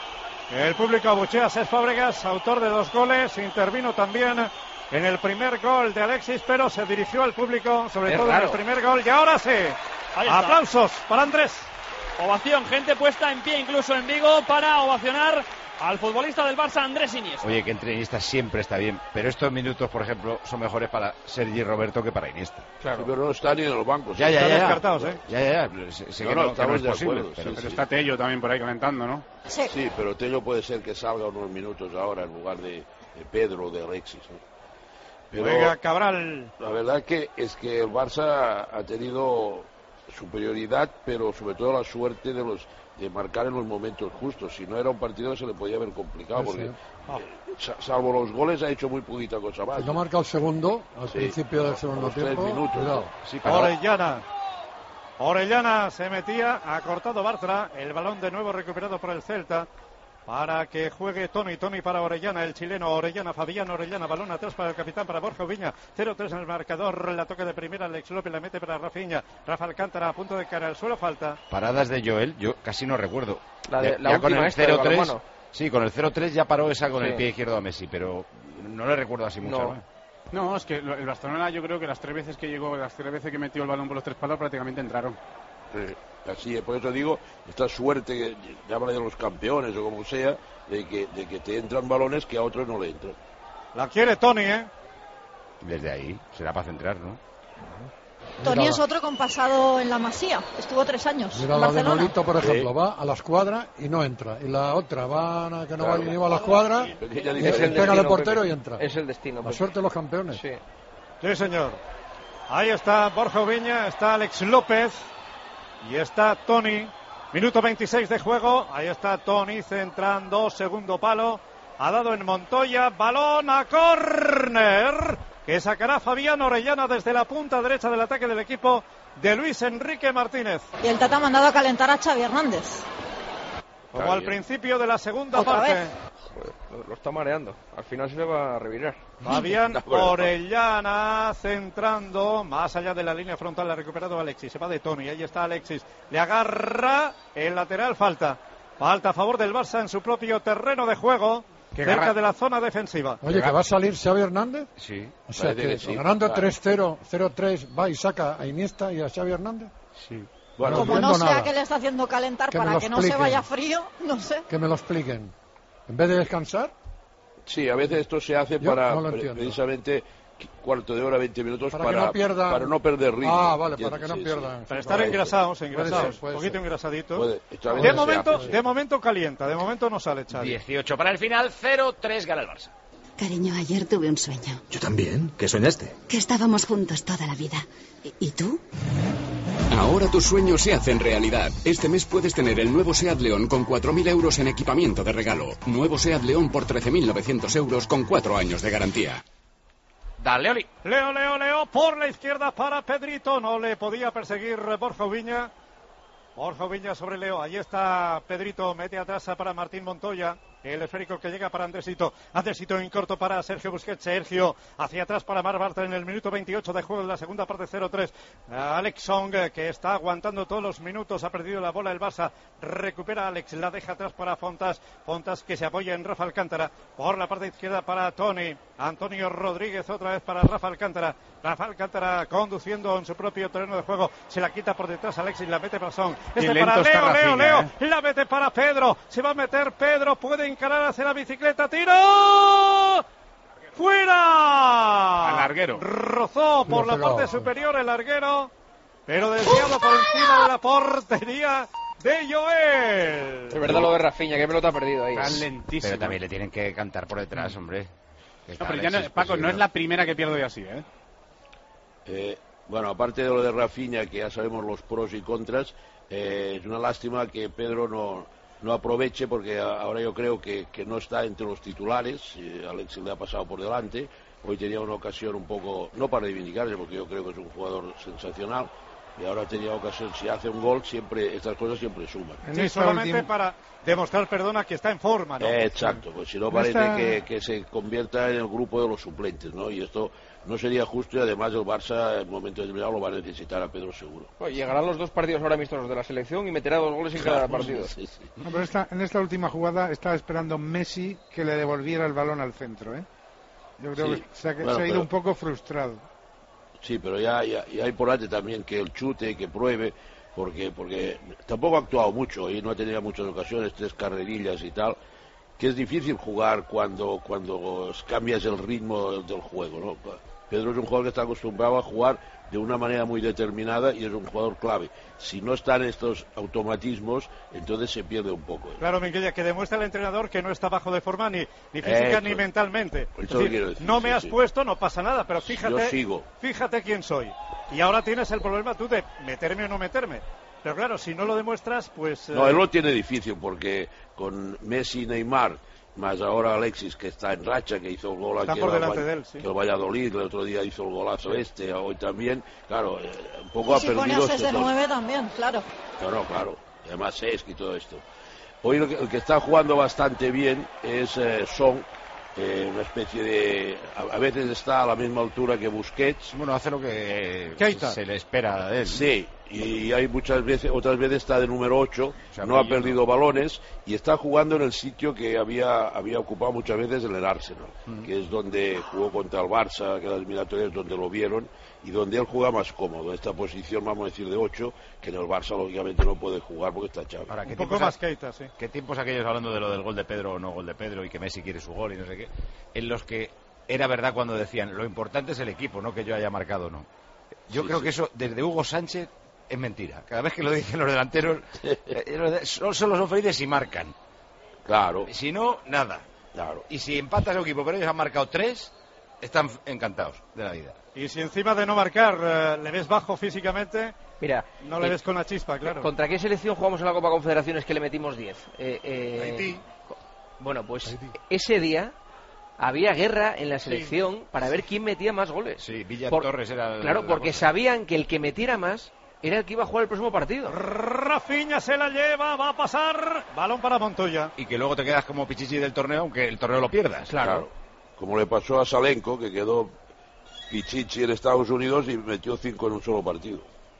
El público abuchea a Cesc Fábregas, autor de dos goles, intervino también en el primer gol de Alexis, pero se dirigió al público, sobre Es todo raro. en el primer gol, y ahora sí, Ahí está. aplausos para Andrés. Ovación, gente puesta en pie incluso en Vigo para ovacionar al futbolista del Barça, Andrés Iniesta. Oye, que entre Iniesta siempre está bien, pero estos minutos, por ejemplo, son mejores para Sergi Roberto que paraIniesta. Claro. Pero no está ni en los bancos. Ya, ya, Están ya, ya. descartados, ¿eh? Ya, ya, ya. Sé, sé No, que no, no, que no estamos es de posible, acuerdo, pero, sí, Pero sí. está Tello también por ahí calentando, ¿no? Sí. Sí, pero Tello puede ser que salga unos minutos ahora en lugar de, de Pedro o de Alexis, ¿no? Pero Juega Cabral. la verdad que es que el Barça ha tenido superioridad, pero sobre todo la suerte de los de marcar en los momentos justos. Si no era un partido se le podía haber complicado, Sí, porque sí. eh, sa- salvo los goles ha hecho muy poquita cosa más. Si no marca el segundo, al Sí, principio del a segundo los tres tiempo, minutos, cuidado. ¿no? Sí, pero- Orellana. Orellana se metía, ha cortado Bartra, el balón de nuevo recuperado por el Celta para que juegue Tony, Tony para Orellana, el chileno Orellana, Fabián Orellana, balón atrás para el capitán, para Borja Viña, cero tres en el marcador, la toque de primera, Alex López la mete para Rafinha, Rafa Alcántara a punto de cara al suelo, falta. Paradas de Joel, yo casi no recuerdo. La de- Ya- la ya con última el esta de cero tres, balonmano. sí, con el cero tres ya paró esa con Sí. el pie izquierdo a Messi, pero no le recuerdo así mucho. No. ¿no? No, es que lo- el Barcelona, yo creo que las tres veces que llegó, las tres veces que metió el balón por los tres palos, prácticamente entraron. Eh, así es, por eso digo, esta suerte, que llámale de los campeones o como sea, de que, de que te entran balones que a otros no le entran. La quiere Tony, ¿eh? Desde ahí, será para centrar, ¿no? Tony es otro con pasado en la Masía, estuvo tres años Mira en la de Barcelona. Nolito, por ejemplo, Sí. va a la escuadra y no entra. Y la otra va a que no Claro. va ni va a la escuadra Pequeña y diferencia. se Es el pega al destino, portero Pepe. y entra. Es el destino. La Pepe. suerte de los campeones. Sí. Sí, señor. Ahí está Borja Viña, está Alex López y está Tony. Minuto veintiséis de juego. Ahí está Tony centrando, segundo palo. Ha dado en Montoya, balón a córner, que sacará Fabián Orellana desde la punta derecha del ataque del equipo de Luis Enrique Martínez. Y el Tata ha mandado a calentar a Xavi Hernández. Como Está al bien. principio de la segunda Otra parte. vez. Joder, lo, lo está mareando. Al final se le va a revirar. Fabián No, bueno. Orellana centrando más allá de la línea frontal, la ha recuperado Alexis, se va de Tony, ahí está Alexis, le agarra el lateral, falta, falta a favor del Barça en su propio terreno de juego, Qué cerca garra- de la zona defensiva. Oye, que va a salir Xavi Hernández. Sí. O sea, Parece que, que sí. ganando Claro. tres cero, cero tres, va y saca a Iniesta y a Xavi Hernández. Sí. Bueno, Como entiendo no sea nada. que le está haciendo calentar Que me para lo que no se expliquen. vaya frío, no sé. Que me lo expliquen. En vez de descansar, sí, a veces esto se hace Yo para no lo pre- entiendo. precisamente qu- cuarto de hora, veinte minutos para, para, que no pierdan. para no perder ritmo. Ah, vale, ¿entiendes? para que no Sí, sí. pierdan. Para estar Puede engrasados, ser, engrasados, puede un poquito ser. engrasaditos. Puede- esto a De veces se momento, hace, sí. de momento calienta, de momento no sale Xavi. dieciocho para el final, cero tres gana el Barça. Cariño, ayer tuve un sueño. Yo también. ¿Qué soñaste? Que estábamos juntos toda la vida. ¿Y, y tú? Ahora tus sueños se hacen realidad. Este mes puedes tener el nuevo SEAT León con cuatro mil euros en equipamiento de regalo. Nuevo SEAT León por trece mil novecientos euros con cuatro años de garantía. Dale, Oli. Leo, Leo, Leo, por la izquierda para Pedrito, no le podía perseguir Borja Viña. Borja Viña sobre Leo. Ahí está Pedrito. Mete atrás para Martín Montoya. El esférico que llega para Andresito. Andresito en corto para Sergio Busquets. Sergio hacia atrás para Marc Bartra en el minuto veintiocho de juego de la segunda parte, cero tres. Alex Song, que está aguantando todos los minutos. Ha perdido la bola el Barça. Recupera Alex. La deja atrás para Fontas. Fontas que se apoya en Rafa Alcántara. Por la parte izquierda para Tony. Antonio Rodríguez otra vez para Rafa Alcántara. Rafa Alcántara conduciendo en su propio terreno de juego. Se la quita por detrás Alexis. La mete para Song. Este para Leo, Leo, Rafinha, Leo. ¿eh? La mete para Pedro. Se va a meter Pedro. Puede encarar hacia la bicicleta, tiro fuera, al larguero, rozó por la parte superior el larguero, pero desviado por encima de la portería de Joel. Es verdad lo de Rafinha, que pelota ha perdido ahí. Está lentísimo. Pero también le tienen que cantar por detrás, hombre. No, pero ya no, Paco, no es la primera que pierdo yo así, ¿eh? Eh, bueno, aparte de lo de Rafinha, que ya sabemos los pros y contras, eh, es una lástima que Pedro no no aproveche, porque ahora yo creo que, que no está entre los titulares. eh, Alexis le ha pasado por delante. Hoy tenía una ocasión un poco, no para reivindicarse, porque yo creo que es un jugador sensacional, y ahora tenía ocasión. Si hace un gol, siempre estas cosas siempre suman. Sí, solamente última... para demostrar, perdona, que está en forma, ¿no? Eh, exacto, pues si no parece esta... que, que se convierta en el grupo de los suplentes, ¿no? Y esto no sería justo, y además el Barça en un momento determinado lo va a necesitar a Pedro seguro. Pues llegarán los dos partidos ahora amistosos de la selección y meterá dos goles en cada partido. Sí, sí. No, pero esta, en esta última jugada estaba esperando Messi que le devolviera el balón al centro, ¿eh? Yo creo sí. que se ha, bueno, se ha ido pero... un poco frustrado. Sí, pero ya, ya, ya hay por delante también que el chute, que pruebe, porque porque tampoco ha actuado mucho y no ha tenido muchas ocasiones, tres carrerillas y tal, que es difícil jugar cuando cuando cambias el ritmo del juego, ¿no? Pedro es un jugador que está acostumbrado a jugar de una manera muy determinada y es un jugador clave. Si no están estos automatismos, entonces se pierde un poco, ¿eh? Claro, Minguella, que demuestra el entrenador que no está bajo de forma ni, ni física Esto. ni mentalmente. Es decir, decir, no me sí, has sí. puesto, no pasa nada, pero fíjate, Yo sigo. fíjate quién soy. Y ahora tienes el problema tú de meterme o no meterme. Pero claro, si no lo demuestras, pues... No, eh... él lo tiene difícil, porque con Messi y Neymar, más ahora Alexis, que está en racha, que hizo el gol aquí por delante el, de él, sí. que el Valladolid, el otro día hizo el golazo sí. este, hoy también, claro, eh, un poco y ha si perdido... Si pones de nueve también, claro. Claro, claro, además Sesc y todo esto. Hoy el que, el que está jugando bastante bien es eh, Son, eh, una especie de... A, a veces está a la misma altura que Busquets. Bueno, hace lo que Keita. se le espera de él. Sí, y hay muchas veces, otras veces está de número ocho, no ha perdido balones y está jugando en el sitio que había había ocupado muchas veces en el Arsenal, mm. que es donde jugó contra el Barça, que las eliminatorias donde lo vieron y donde él juega más cómodo, esta posición, vamos a decir, de ocho, que en el Barça lógicamente no puede jugar porque está Xavi. Ahora, ¿qué un poco más a... Keita, sí. ¿Qué tiempos aquellos, hablando de lo del gol de Pedro o no gol de Pedro y que Messi quiere su gol y no sé qué, en los que era verdad cuando decían lo importante es el equipo, no que yo haya marcado o no? Yo sí, creo sí. que eso, desde Hugo Sánchez, es mentira. Cada vez que lo dicen los delanteros, eh, solo son felices si marcan. Claro. Si no, nada. Claro. Y si empatas el equipo, pero ellos han marcado tres, están encantados de la vida. Y si encima de no marcar eh, le ves bajo físicamente, mira, no le eh, ves con la chispa, claro. ¿Contra qué selección jugamos en la Copa Confederaciones que le metimos diez? Eh, eh, Haití. Bueno, pues Haití. Ese día había guerra en la selección sí. para ver quién metía más goles. Sí, Villa Por, Torres era... Claro, porque cosa. sabían que el que metiera más era el que iba a jugar el próximo partido. Rafinha se la lleva, va a pasar, balón para Montoya. Y que luego te quedas como Pichichi del torneo, aunque el torneo lo pierdas. Claro. claro. Como le pasó a Salenko, que quedó Pichichi en Estados Unidos y metió cinco en un solo partido.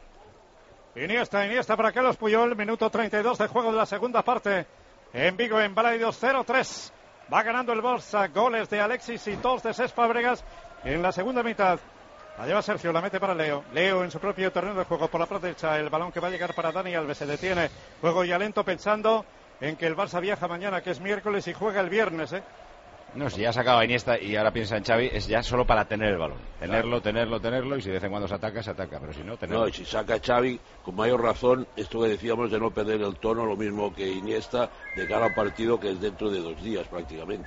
Iniesta, Iniesta para Carlos Puyol, minuto treinta y dos de juego de la segunda parte. En Vigo, en Balaidos, cero tres. Va ganando el Barça, goles de Alexis y dos de Cesc Fábregas en la segunda mitad. La lleva Sergio, la mete para Leo. Leo en su propio terreno de juego por la parte derecha. El balón que va a llegar para Dani Alves. Se detiene. Juego ya lento pensando en que el Barça viaja mañana, que es miércoles, y juega el viernes, ¿eh? No, si ya sacaba a Iniesta y ahora piensa en Xavi, es ya solo para tener el balón. Tenerlo, tenerlo, tenerlo, y si de vez en cuando se ataca, se ataca. Pero si no, tenerlo. No, y si saca a Xavi, con mayor razón, esto que decíamos de no perder el tono, lo mismo que Iniesta, de cara a un partido que es dentro de dos días prácticamente.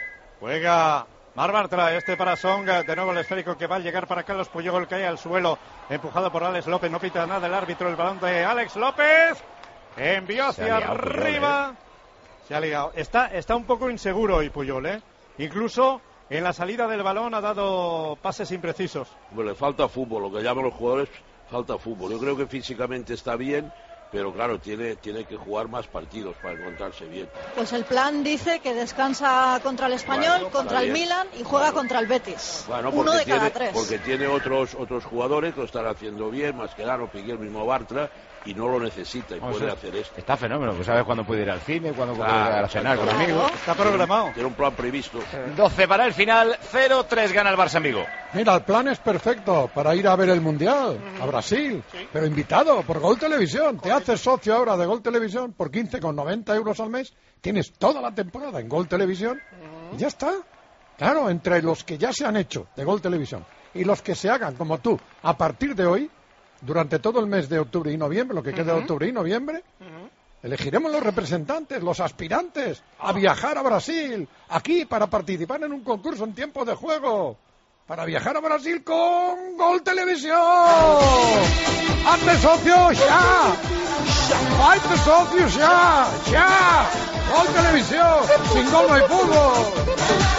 Juega Marc Bartra, este para Song, de nuevo el esférico que va a llegar para Carlos Puyol, cae al suelo, empujado por Alex López, no pita nada el árbitro, el balón de Alex López, envió hacia liado, arriba, Puyol, ¿eh? Se ha ligado, está, está un poco inseguro hoy Puyol, ¿eh? Incluso en la salida del balón ha dado pases imprecisos. Bueno, le falta fútbol, lo que llaman los jugadores, falta fútbol. Yo creo que físicamente está bien pero claro, tiene, tiene que jugar más partidos para encontrarse bien. Pues el plan dice que descansa contra el Español, Bueno, contra el bien. Milan y juega contra el Betis. Bueno, Uno porque de cada tiene, tres. porque tiene otros otros jugadores que lo están haciendo bien, Mascherano, Piqué, el mismo Bartra, y no lo necesita y O puede sea, hacer esto. Está fenómeno, pues sabes cuándo puede ir al cine, cuándo puede Claro, ir a cenar con claro. amigos. Está programado. Tiene un plan previsto. doce para el final, cero tres gana el Barça en Vigo. Mira, el plan es perfecto para ir a ver el Mundial, a Brasil, pero invitado por Gol Televisión. Te haces socio ahora de Gol Televisión por quince con noventa euros al mes. Tienes toda la temporada en Gol Televisión y ya está. Claro, entre los que ya se han hecho de Gol Televisión y los que se hagan como tú a partir de hoy, durante todo el mes de octubre y noviembre, lo que queda de octubre y noviembre, elegiremos los representantes, los aspirantes a viajar a Brasil, aquí para participar en un concurso en tiempo de juego, para viajar a Brasil con Gol Televisión. ¡Hazte socio ya! ¡Hazte socio ya! ¡Ya! Gol Televisión. Sin gol no hay fútbol.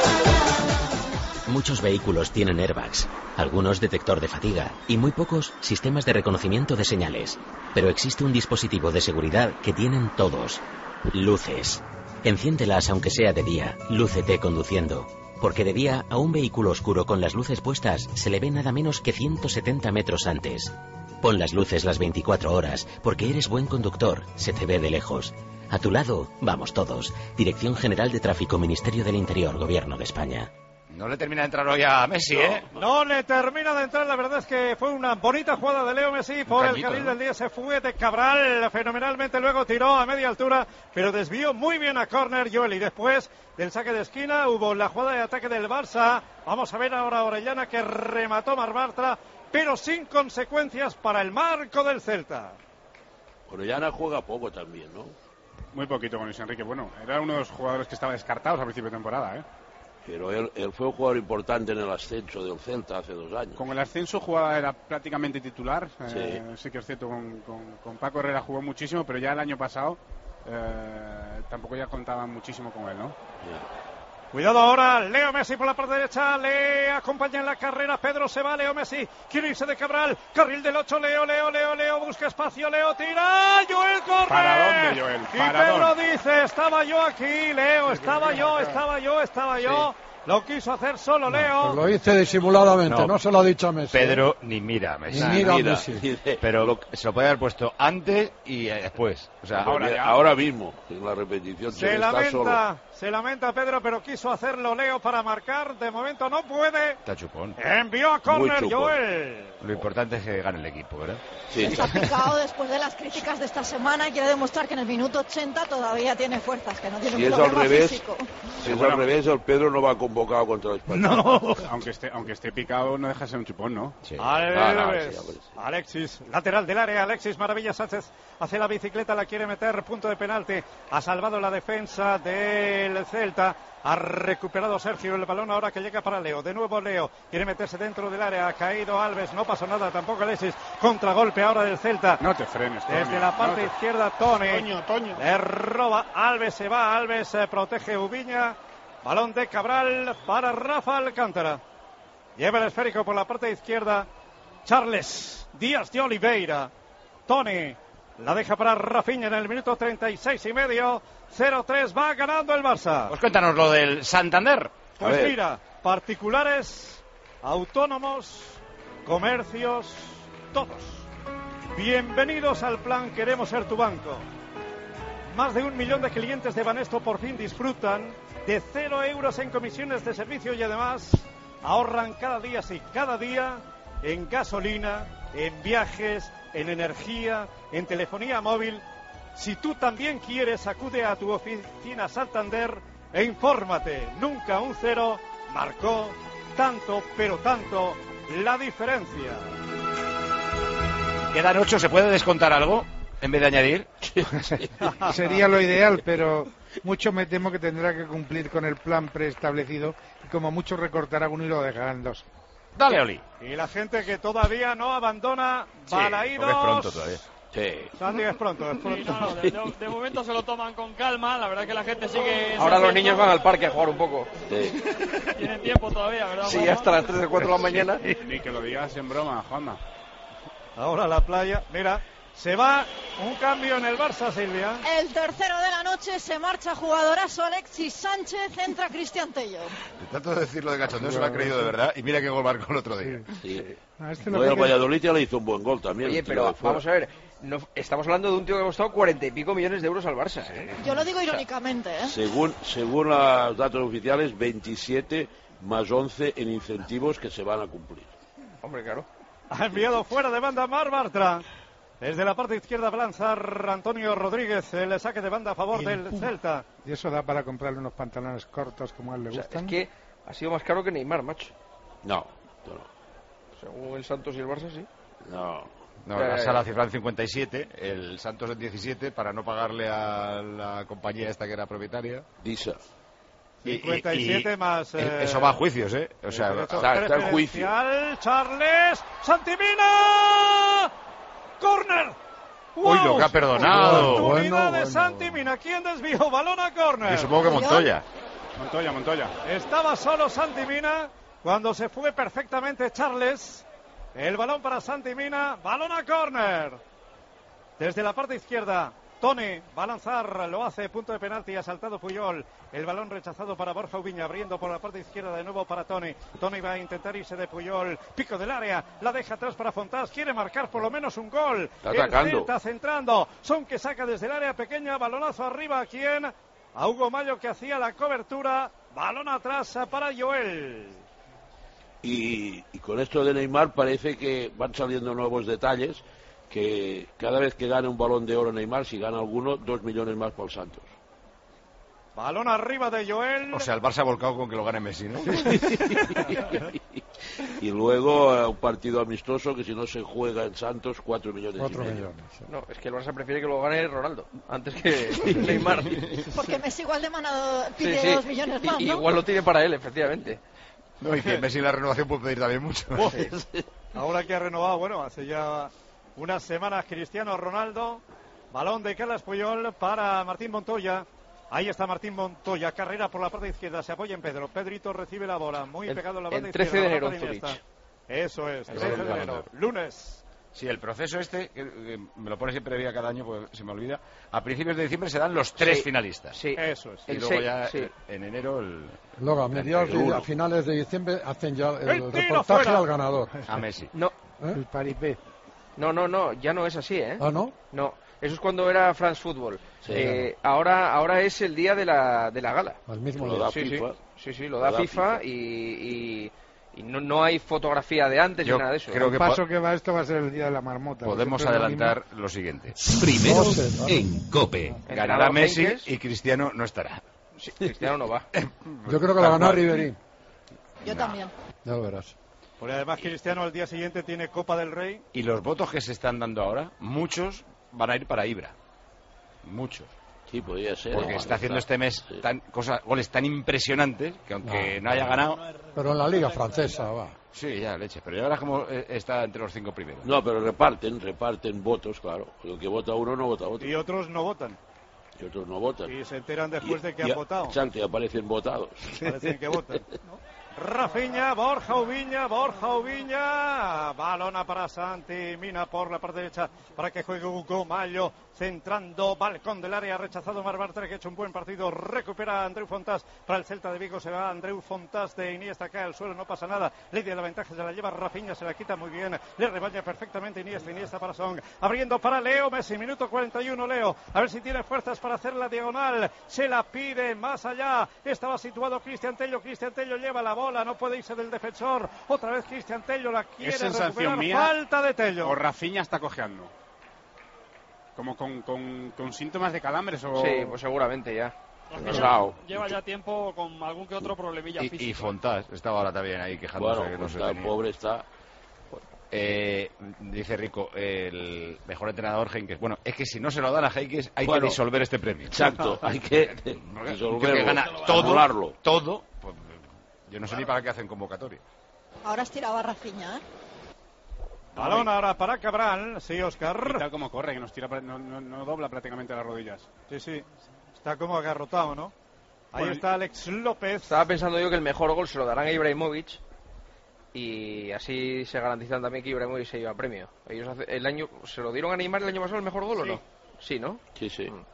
Muchos vehículos tienen airbags, algunos detector de fatiga y muy pocos sistemas de reconocimiento de señales. Pero existe un dispositivo de seguridad que tienen todos. Luces. Enciéndelas aunque sea de día, lúcete conduciendo. Porque de día a un vehículo oscuro con las luces puestas se le ve nada menos que ciento setenta metros antes. Pon las luces las veinticuatro horas, porque eres buen conductor, se te ve de lejos. A tu lado, vamos todos. Dirección General de Tráfico, Ministerio del Interior, Gobierno de España. No le termina de entrar hoy a Messi, no, ¿eh? No le termina de entrar, la verdad es que fue una bonita jugada de Leo Messi por cañito, el carril ¿no? del día, se fue de Cabral fenomenalmente, luego tiró a media altura, pero desvió muy bien a córner Joel, y después del saque de esquina hubo la jugada de ataque del Barça. Vamos a ver ahora a Orellana, que remató Marc Bartra, pero sin consecuencias para el marco del Celta. Orellana juega poco también, ¿no? Muy poquito con Luis Enrique. Bueno, era uno de los jugadores que estaba descartados a principio de temporada, ¿eh? Pero él, él fue un jugador importante en el ascenso del Celta hace dos años. Con el ascenso jugaba, era prácticamente titular. Sí. Eh, sí que es cierto, con, con, con Paco Herrera jugó muchísimo, pero ya el año pasado eh, tampoco ya contaban muchísimo con él, ¿no? Cuidado ahora, Leo Messi por la parte derecha, le acompaña en la carrera, Pedro se va, Leo Messi, quiere irse de Cabral, carril del ocho, Leo, Leo, Leo, Leo, busca espacio, Leo tira, Joel corre. ¿Para dónde, Joel? Y ¿Para Pedro dónde? dice, estaba yo aquí, Leo, estaba yo, estaba yo, estaba yo. Lo quiso hacer solo Leo. Pues lo hice disimuladamente, no, No. se lo ha dicho a Messi. Pedro ni mira a Messi. Ni mira a Messi. Pero lo- se lo puede haber puesto antes y eh, después. O sea, ahora, ya. ahora mismo, en la repetición, Se está lamenta, solo. se lamenta Pedro, pero quiso hacerlo Leo para marcar. De momento no puede. Está chupón. Envió a córner Muy chupón. Joel. Lo importante es que gane el equipo, ¿verdad? Está picado después de las críticas de esta semana y quiere demostrar que en el minuto ochenta todavía tiene fuerzas, que no tiene Si un es al problema revés, físico. si es al revés, el Pedro no va convocado contra el Español. No, aunque esté, aunque esté picado, no deja de ser un chupón, ¿no? Alves, Alexis, lateral del área, Alexis Maravilla Sánchez hace la bicicleta, la quiere meter, punto de penalti, ha salvado la defensa del Celta, ha recuperado Sergio el balón ahora que llega para Leo, de nuevo Leo, quiere meterse dentro del área, ha caído Alves, no pasó nada, tampoco Alexis, contragolpe ahora del Celta. No te frenes, Tony. Desde la parte No te- izquierda, Tony, Toño, Toño. le roba, Alves se va, Alves eh, protege Ubiña, balón de Cabral para Rafa Alcántara. Lleva el esférico por la parte izquierda. Charles Díaz de Oliveira. Tony la deja para Rafinha en el minuto treinta y seis y medio. cero tres va ganando el Barça. Pues cuéntanos lo del Santander. Pues mira, particulares, autónomos, comercios, todos. Bienvenidos al plan Queremos Ser Tu Banco. Más de un millón de clientes de Banesto por fin disfrutan de cero euros en comisiones de servicio y además ahorran cada día, sí, cada día en gasolina, en viajes, en energía, en telefonía móvil. Si tú también quieres, acude a tu oficina Santander e infórmate. Nunca un cero marcó tanto, pero tanto la diferencia. Quedan ocho, ¿se puede descontar algo en vez de añadir? Sería lo ideal, pero mucho me temo que tendrá que cumplir con el plan preestablecido y como mucho recortará uno y lo dejará en dos. Dale, Oli. Y la gente que todavía no abandona Sí, Balaídos. porque es pronto todavía. Sí. Santi, es pronto, es Sí, pronto. no, de, de- de momento se lo toman con calma. La verdad que la gente sigue. Ahora los niños van al parque a jugar un poco. Tienen tiempo todavía, ¿verdad? Sí, Juanma? hasta las tres o cuatro de la mañana. Ni que lo digas en broma, Juanma. Ahora la playa, mira, Se va un cambio en el Barça, Silvia. El tercero de la noche, se marcha jugadorazo Alexis Sánchez, entra Cristian Tello. De tanto decirlo de cachondeo se lo ha creído de verdad y mira qué gol marcó el otro día. Sí. Ah, este No, el Valladolid ya le hizo un buen gol también. Oye, pero vamos a ver, no, estamos hablando de un tío que ha costado cuarenta y pico millones de euros al Barça. ¿eh? Yo lo digo irónicamente, ¿eh? Según, según los datos oficiales, veintisiete más once en incentivos que se van a cumplir. Hombre, claro. Ha enviado fuera de banda Mar Bartra. Desde la parte izquierda va a lanzar Antonio Rodríguez el saque de banda a favor del Celta. Y eso da para comprarle unos pantalones cortos como a él le O sea, gustan. es que ha sido más caro que Neymar, macho. No, no. Según el Santos y el Barça, sí. No. No, la sala cifra en cincuenta y siete, el Santos en diecisiete, para no pagarle a la compañía esta que era propietaria. Disa. cincuenta y siete más... Eh, eso va a juicios, ¿eh? O sea, está, está en juicio. Charles Santimina. ¡Córner! ¡Uy, lo que ha perdonado! Oportunidad Bueno, de bueno. Santimina. ¿Quién desvió? Balón a córner. Yo supongo que Montoya. Montoya, Montoya. Estaba solo Santimina cuando se fue perfectamente Charles. El balón para Santimina. Balón a córner. Desde la parte izquierda, Tony va a lanzar, lo hace, punto de penalti, ha saltado Puyol. El balón rechazado para Borja Ubiña, abriendo por la parte izquierda de nuevo para Tony. Tony va a intentar irse de Puyol, pico del área, la deja atrás para Fontás, quiere marcar por lo menos un gol. Está atacando. El Celta centrando, Son que saca desde el área pequeña, balonazo arriba, ¿a quién? A Hugo Mayo, que hacía la cobertura, balón atrás para Joel. Y, y con esto de Neymar parece que van saliendo nuevos detalles, que cada vez que gane un balón de oro Neymar, si gana alguno, dos millones más para el Santos. Balón arriba de Joel. O sea, el Barça ha volcado con que lo gane Messi, ¿no? Y luego eh, un partido amistoso que si no se juega en Santos, cuatro millones Cuatro y medio. millones. sí. No, es que el Barça prefiere que lo gane Ronaldo antes que Neymar. Porque Messi igual demanda, Sí, pide sí. dos millones más, Y- ¿no? Igual lo tiene para él, efectivamente. No, y que Messi la renovación puede pedir también mucho. Ahora que ha renovado, bueno, hace ya unas semanas Cristiano Ronaldo. Balón de Carles Puyol para Martín Montoya. Ahí está Martín Montoya, carrera por la parte izquierda, se apoya en Pedro. Pedrito recibe la bola, muy El- pegado a la el banda trece izquierda. de enero la en pelota Zurich. está. Eso es, Eso trece es de el enero, ganador. lunes. Sí, el proceso este, que, que me lo pone siempre vía cada año porque se me olvida, a principios de diciembre se dan los tres Sí, finalistas. Sí, Eso es. Y el luego seis, ya sí. eh, en enero el, Luego, a mediados el de, uno. a finales de diciembre, hacen ya el, El tiro reportaje fuera. al ganador. a Messi. No, ¿Eh? El paripé. no, no, no, ya no es así, ¿eh? ¿Ah, no? No, eso es cuando era France Football. Sí, Eh, ahora, ahora es el día de la, de la gala. Al mismo Lo día. da Sí, sí, FIFA. sí, sí, lo da, FIFA, y, y, y no, no hay fotografía de antes Yo ni nada de eso. creo El que paso po- que va esto va a ser el día de la marmota. podemos porque siempre es lo adelantar lo siguiente. Primero No sé, ¿no? en COPE. Ganará Entrenador Messi Henkes. y Cristiano no estará. Sí, Cristiano no va. Yo creo que lo Tal ganó cual. Ribery. Yo también. Ya lo verás. Porque además Cristiano al día siguiente tiene Copa del Rey. Y los votos que se están dando ahora, muchos van a ir para Ibra. Muchos. Sí, podría ser. Porque ¿eh? está haciendo este mes Sí. tan, cosa, goles tan impresionantes que aunque No, no haya ganado... Pero en la liga francesa, va. Sí, ya, leche. Pero ya verás cómo eh, está entre los cinco primeros. No, pero reparten, reparten votos, claro. El que vota uno no vota otro. Y otros no votan. Y otros no votan. Y se enteran después de que Y- han votado. Exacto, y aparecen votados. Parecen que votan. Rafinha, Borja Ubiña, Borja Ubiña, balona para Santi Mina por la parte derecha para que juegue Hugo Mayo, centrando, balcón del área, rechazado Mar Bartra, que ha hecho un buen partido, recupera a Andreu Fontás para el Celta de Vigo, se va Andreu Fontás de Iniesta, cae al suelo, no pasa nada, Lidia la ventaja, se la lleva Rafinha, se la quita muy bien, le rebaña perfectamente Iniesta, Iniesta para Son, abriendo para Leo Messi, minuto cuarenta y uno, Leo, a ver si tiene fuerzas para hacer la diagonal, se la pide más allá, estaba situado Cristian Tello, Cristian Tello lleva la bola, no puede irse del defensor, otra vez Cristian Tello la quiere Es sensación recuperar, mía. falta de Tello. O Rafinha está cojeando. Como con, con, con síntomas de calambres o... Sí, pues seguramente ya. Lleva, lleva ya tiempo con algún que otro problemilla Y, físico. y Fontás estaba ahora también ahí quejándose Bueno, que no pues se está, venía. pobre está. Eh, dice Rico, el mejor entrenador Henkes. Bueno, es que si no se lo dan a Henkes hay Bueno, que disolver este premio. Exacto, hay que Porque un tío disolverlo, que gana todo, anularlo. todo, pues, yo no sé ni para qué hacen convocatoria. Ahora estiraba Rafinha, ¿eh? Balón ahora para Cabral, sí, Y Oscar. tal como corre, que nos tira, pra- no, no, no dobla prácticamente las rodillas. Sí, sí, está como agarrotado, ¿no? Ahí Bueno, está Alex López. Estaba pensando yo que el mejor gol se lo darán a Ibrahimovic, y así se garantizan también que Ibrahimovic se lleva premio. Ellos hace, el año ¿se lo dieron a Neymar el año pasado el mejor gol sí. o no? Sí, ¿no? Sí, sí. Mm.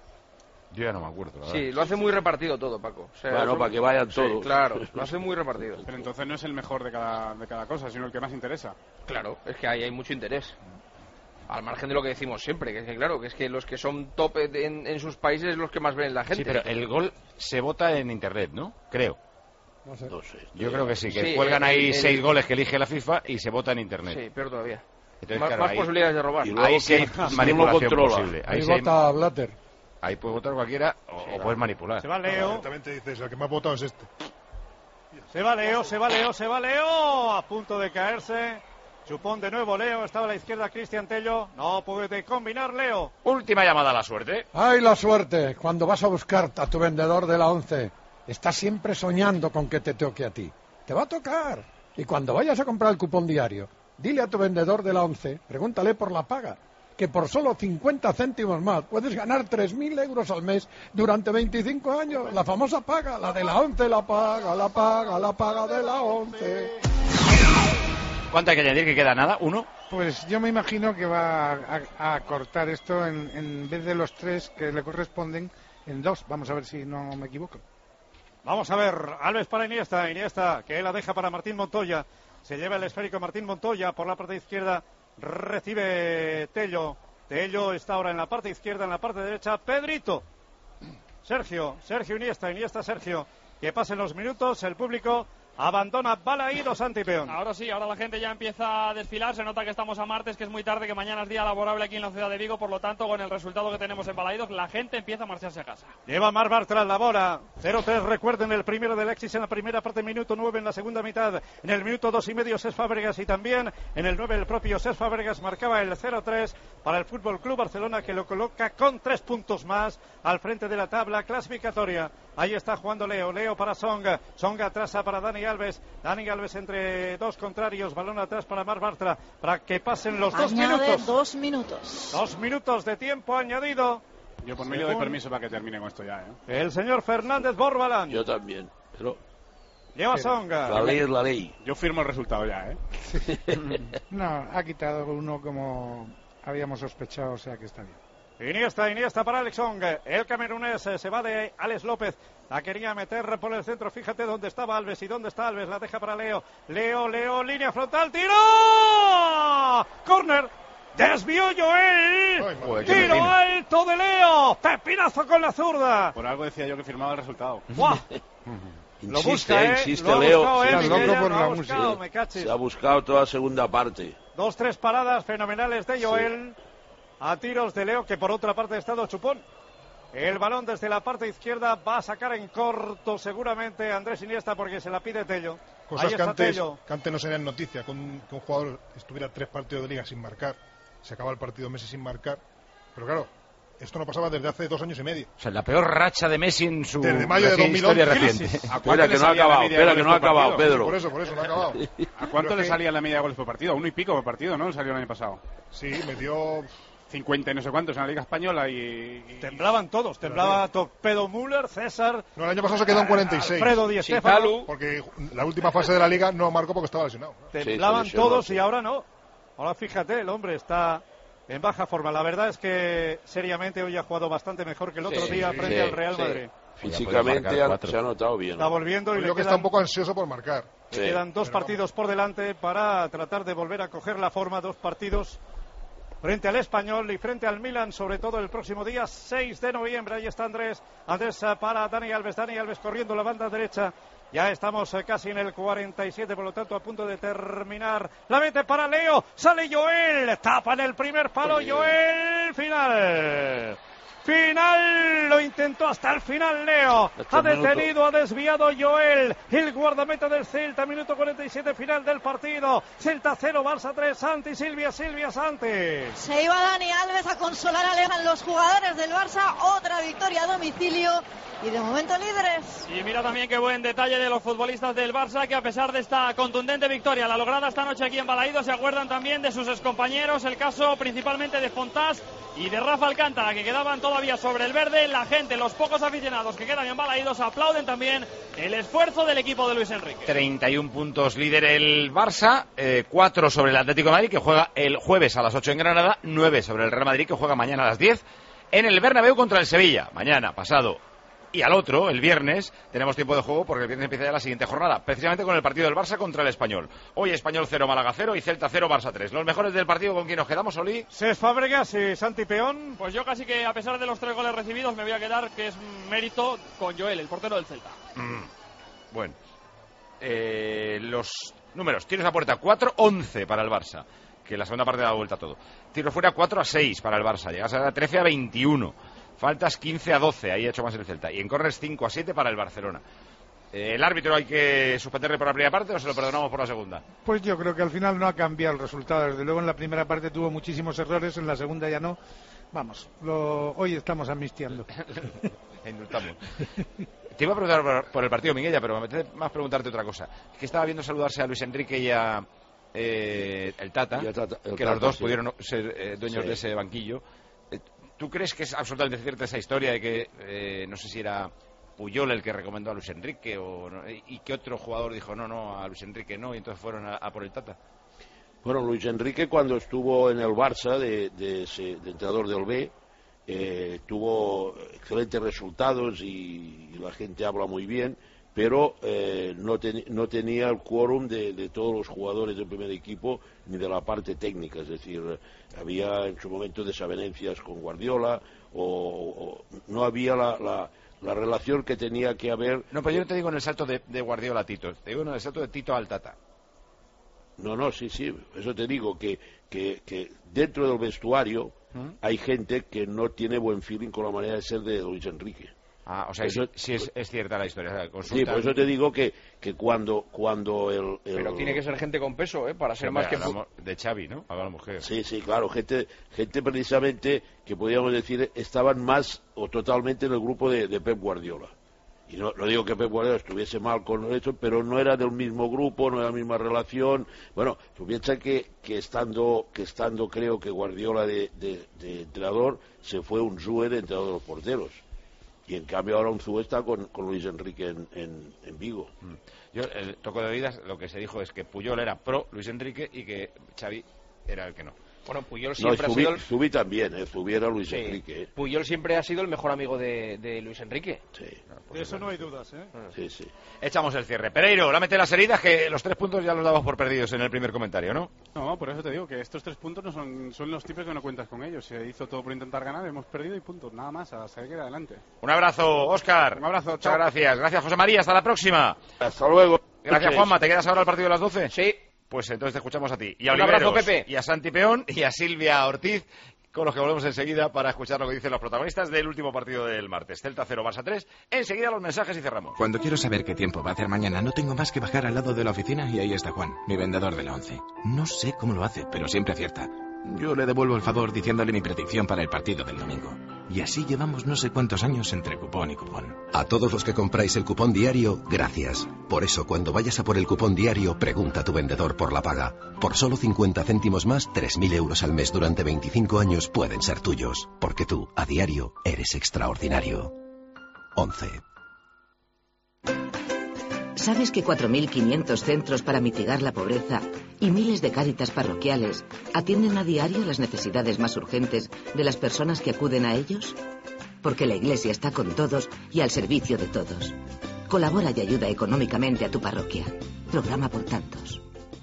Yo ya no me acuerdo. Sí, lo hace muy repartido todo, Paco. O sea, bueno, son... para que vayan todos. Sí, claro, lo hace muy repartido. Pero entonces no es el mejor de cada, de cada cosa, sino el que más interesa. Claro, es que ahí hay mucho interés. Al margen de lo que decimos siempre, que es que claro, que es que los que son top en, en sus países los que más ven la gente. Sí, pero el gol se vota en internet, ¿no? Creo. No sé. No sé. Yo creo que sí, que sí, cuelgan el, ahí el, seis el... goles que elige la FIFA y se vota en internet. Sí, peor todavía. Entonces, más claro, más ahí, posibilidades de robar. Ahí sí hay manipulación posible. Ahí, ahí vota Blatter. Ahí puede votar cualquiera o, sí, o puedes manipular. Se va Leo. Directamente dices, el que me ha votado es este. Se va Leo, se va Leo, se va Leo. A punto de caerse. Chupón de nuevo Leo. Estaba a la izquierda Cristian Tello. No puede combinar Leo. Última llamada a la suerte. ¡Ay, la suerte! Cuando vas a buscar a tu vendedor de la once, estás siempre soñando con que te toque a ti. Te va a tocar. Y cuando vayas a comprar el cupón diario, dile a tu vendedor de la once, pregúntale por la paga, que por solo cincuenta céntimos más puedes ganar tres mil euros al mes durante veinticinco años. La famosa paga, la de la once, la paga, la paga, la paga de la once. ¿Cuánto hay que añadir? ¿Que queda nada? ¿Uno? Pues yo me imagino que va a, a cortar esto en, en vez de los tres que le corresponden, en dos. Vamos a ver si no me equivoco. Vamos a ver, Alves para Iniesta, Iniesta que la deja para Martín Montoya. Se lleva el esférico Martín Montoya por la parte izquierda. Recibe Tello. Tello está ahora en la parte izquierda, en la parte derecha. Pedrito. Sergio, Sergio Iniesta, Iniesta Sergio. Que pasen los minutos, el público abandona Balaídos Antipeón. Ahora sí, ahora la gente ya empieza a desfilar. Se nota que estamos a martes, que es muy tarde, que mañana es día laborable aquí en la ciudad de Vigo. Por lo tanto, con el resultado que tenemos en Balaídos, la gente empieza a marcharse a casa. Lleva Mar Bartra la bola. cero tres, recuerden, el primero del Alexis en la primera parte, minuto nueve en la segunda mitad. En el minuto dos y medio, Cesc Fábregas, y también en el nueve el propio Cesc Fábregas marcaba el cero tres para el Fútbol Club Barcelona, que lo coloca con tres puntos más al frente de la tabla clasificatoria. Ahí está jugando Leo, Leo para Songa, Songa atrás para Dani Alves, Dani Alves entre dos contrarios, balón atrás para Mar Bartra, para que pasen los dos Añade minutos. dos minutos. Dos minutos de tiempo añadido. Yo por mí le doy permiso para que termine con esto ya, ¿eh? El señor Fernández Borbalán. Yo también, pero... Lleva Songa. La ley es la ley. Yo firmo el resultado ya, ¿eh? No, ha quitado uno como habíamos sospechado, o sea que está bien. Iniesta, Iniesta para Alex Song. El camerunés eh, se va de Alex López. La quería meter por el centro. Fíjate dónde estaba Alves y dónde está Alves. La deja para Leo. Leo, Leo, línea frontal. ¡Tiro! ¡Corner! Desvió Joel. Joder, Tiro alto de Leo. Pepinazo con la zurda. Por algo decía yo que firmaba el resultado. ¡Buah! Lo Insiste, busca, ¿eh? insiste Lo ha Leo. buscado, ¿eh? Sí, Miguel, loco ya por lo ha la buscado, música. me cachis. Se ha buscado toda la segunda parte. Dos, tres paradas fenomenales de Joel. Sí. A tiros de Leo, que por otra parte ha estado Chupón. El balón desde la parte izquierda va a sacar en corto seguramente Andrés Iniesta, porque se la pide Tello. Cosas Ahí que está antes, Tello. que antes no serían noticia, que un, que un jugador estuviera tres partidos de liga sin marcar. Se acaba el partido Messi sin marcar. Pero claro, esto no pasaba desde hace dos años y medio. O sea, la peor racha de Messi en su desde mayo de dos mil historia once. reciente. Espera que no ha acabado, espera que no ha acabado, Pedro. Por eso, por eso, no ha acabado. ¿A cuánto Pero le que... salía la media de goles por partido? Uno y pico por partido, ¿no? Le salió el año pasado. Sí, metió... cincuenta y no sé cuántos en la Liga Española y... y... Temblaban todos, temblaba Torpedo Müller, César... No, el año pasado se quedó en cuarenta y seis. Alfredo Di Stéfano. Porque la última fase de la Liga no marcó porque estaba lesionado. Temblaban sí, todos sí. y ahora no. Ahora fíjate, el hombre está en baja forma. La verdad es que seriamente hoy ha jugado bastante mejor que el otro Sí, día sí, frente sí, al Real sí. Madrid. Físicamente ha, se ha notado bien. Está volviendo y Creo le que quedan, está un poco ansioso por marcar. le Sí. quedan dos Pero partidos por delante para tratar de volver a coger la forma. Dos partidos frente al Español y frente al Milan, sobre todo el próximo día seis de noviembre. Ahí está Andrés. Andrés para Dani Alves. Dani Alves corriendo la banda derecha. Ya estamos eh, casi en el cuarenta y siete, por lo tanto a punto de terminar. La mete para Leo. Sale Joel. Tapa en el primer palo. Joel. Final. Final, lo intentó hasta el final Leo, ha detenido, ha desviado Joel, el guardameta del Celta, minuto cuarenta y siete, final del partido, Celta cero, Barça tres, Santi, Silvia, Silvia, Santi. Se iba Dani Alves a consolar a Legan, los jugadores del Barça, otra victoria a domicilio y de momento líderes. Y mira también qué buen detalle de los futbolistas del Barça, que a pesar de esta contundente victoria, la lograda esta noche aquí en Balaídos, se acuerdan también de sus excompañeros, el caso principalmente de Fontás y de Rafa Alcántara, que quedaban todavía sobre el verde. La gente, los pocos aficionados que quedan embalaídos, aplauden también el esfuerzo del equipo de Luis Enrique. treinta y uno puntos líder el Barça, eh, cuatro sobre el Atlético de Madrid, que juega el jueves a las ocho en Granada, nueve sobre el Real Madrid, que juega mañana a las diez en el Bernabéu contra el Sevilla, mañana, pasado. Y al otro, el viernes, tenemos tiempo de juego porque el viernes empieza ya la siguiente jornada, precisamente con el partido del Barça contra el Español. Hoy Español cero, Málaga cero y Celta cero, Barça tres. Los mejores del partido, ¿con quién nos quedamos, Oli? Cés Fábregas y Santi Peón. Pues yo casi que, a pesar de los tres goles recibidos, me voy a quedar, que es mérito, con Joel, el portero del Celta. Mm, bueno. Eh, los números, tiros a puerta, cuatro once para el Barça, que la segunda parte da vuelta a todo. Tiros fuera, cuatro a seis para el Barça, llegas a trece a veintiuno. Faltas quince a doce, ahí ha hecho más el Celta. Y en corners cinco a siete para el Barcelona. Eh, ¿El árbitro hay que suspenderle por la primera parte o se lo perdonamos por la segunda? Pues yo creo que al final no ha cambiado el resultado. Desde luego en la primera parte tuvo muchísimos errores, en la segunda ya no. Vamos, lo... hoy estamos amnistiando. Indultamos. Te iba a preguntar por, por el partido, Miguella, pero me apetece más preguntarte otra cosa. Es que estaba viendo saludarse a Luis Enrique y a eh, el Tata, el Tata el que Tata, los dos sí. pudieron ser eh, dueños Sí. de ese banquillo. ¿Tú crees que es absolutamente cierta esa historia de que, eh, no sé si era Puyol el que recomendó a Luis Enrique o no, y que otro jugador dijo no, no, a Luis Enrique no, y entonces fueron a, a por el Tata? Bueno, Luis Enrique cuando estuvo en el Barça de, de, ese- de entrenador del B, eh, tuvo excelentes resultados y, y la gente habla muy bien, pero eh, no, ten- no tenía el quórum de, de todos los jugadores del primer equipo ni de la parte técnica, es decir, había en su momento desavenencias con Guardiola o, o no había la, la, la relación que tenía que haber. No, pero yo no te digo en el salto de, de Guardiola a Tito, te digo en el salto de Tito al Tata. No, no, sí, sí, eso te digo, que, que, que dentro del vestuario ¿Mm? hay gente que no tiene buen feeling con la manera de ser de Luis Enrique. Ah, o sea, Eso- sí, sí es, es cierta la historia. O sea, Sí, consulta- por eso te digo que, que cuando, cuando el, el- Pero tiene que ser gente con peso, ¿eh? Para Sí, ser hombre, más que... hablamos de Xavi, ¿no? Hablamos que... Sí, sí, claro, gente, gente precisamente que podríamos decir estaban más o totalmente en el grupo de, de Pep Guardiola. Y no, no digo que Pep Guardiola estuviese mal con eso, pero no era del mismo grupo, no era la misma relación. Bueno, tú piensas que, que estando, que estando creo que Guardiola de, de, de entrenador, se fue un Zue de entrenador de los porteros. Y en cambio ahora un Zue está con, con Luis Enrique en, en, en Vigo. Yo, el toco de oídas, lo que se dijo es que Puyol era pro Luis Enrique y que Xavi era el que no. Bueno, Puyol No, siempre ha Zubi, sido... el- Zubi también, eh, Zubi era Luis Sí. Enrique. eh. Puyol siempre ha sido el mejor amigo de, de Luis Enrique. Sí. De eso no hay dudas, ¿eh? Sí, sí. Echamos el cierre. Pereiro, lámete las heridas, que los tres puntos ya los damos por perdidos en el primer comentario, ¿no? No, por eso te digo que estos tres puntos no son, son los tipos que no cuentas con ellos. Se hizo todo por intentar ganar, hemos perdido y puntos, nada más, a seguir adelante. Un abrazo, Óscar. Un abrazo, Muchas chao. gracias. Gracias, José María. Hasta la próxima. Hasta luego. Gracias, Juanma. ¿Te quedas ahora al partido de las doce? Sí. Pues entonces te escuchamos a ti. Y a Un abrazo, Oliveros, Pepe. y a Santi Peón, y a Silvia Ortiz, con los que volvemos enseguida para escuchar lo que dicen los protagonistas del último partido del martes. Celta cero, Barça tres. Enseguida los mensajes y cerramos. Cuando quiero saber qué tiempo va a hacer mañana, no tengo más que bajar al lado de la oficina y ahí está Juan, mi vendedor de la once. No sé cómo lo hace, pero siempre acierta. Yo le devuelvo el favor diciéndole mi predicción para el partido del domingo. Y así llevamos no sé cuántos años entre cupón y cupón. A todos los que compráis el cupón diario, gracias. Por eso, cuando vayas a por el cupón diario, pregunta a tu vendedor por la paga. Por solo cincuenta céntimos más, tres mil euros al mes durante veinticinco años pueden ser tuyos. Porque tú, a diario, eres extraordinario. once. ¿Sabes que cuatro mil quinientos centros para mitigar la pobreza y miles de cáritas parroquiales atienden a diario las necesidades más urgentes de las personas que acuden a ellos? Porque la Iglesia está con todos y al servicio de todos. Colabora y ayuda económicamente a tu parroquia. Programa por tantos.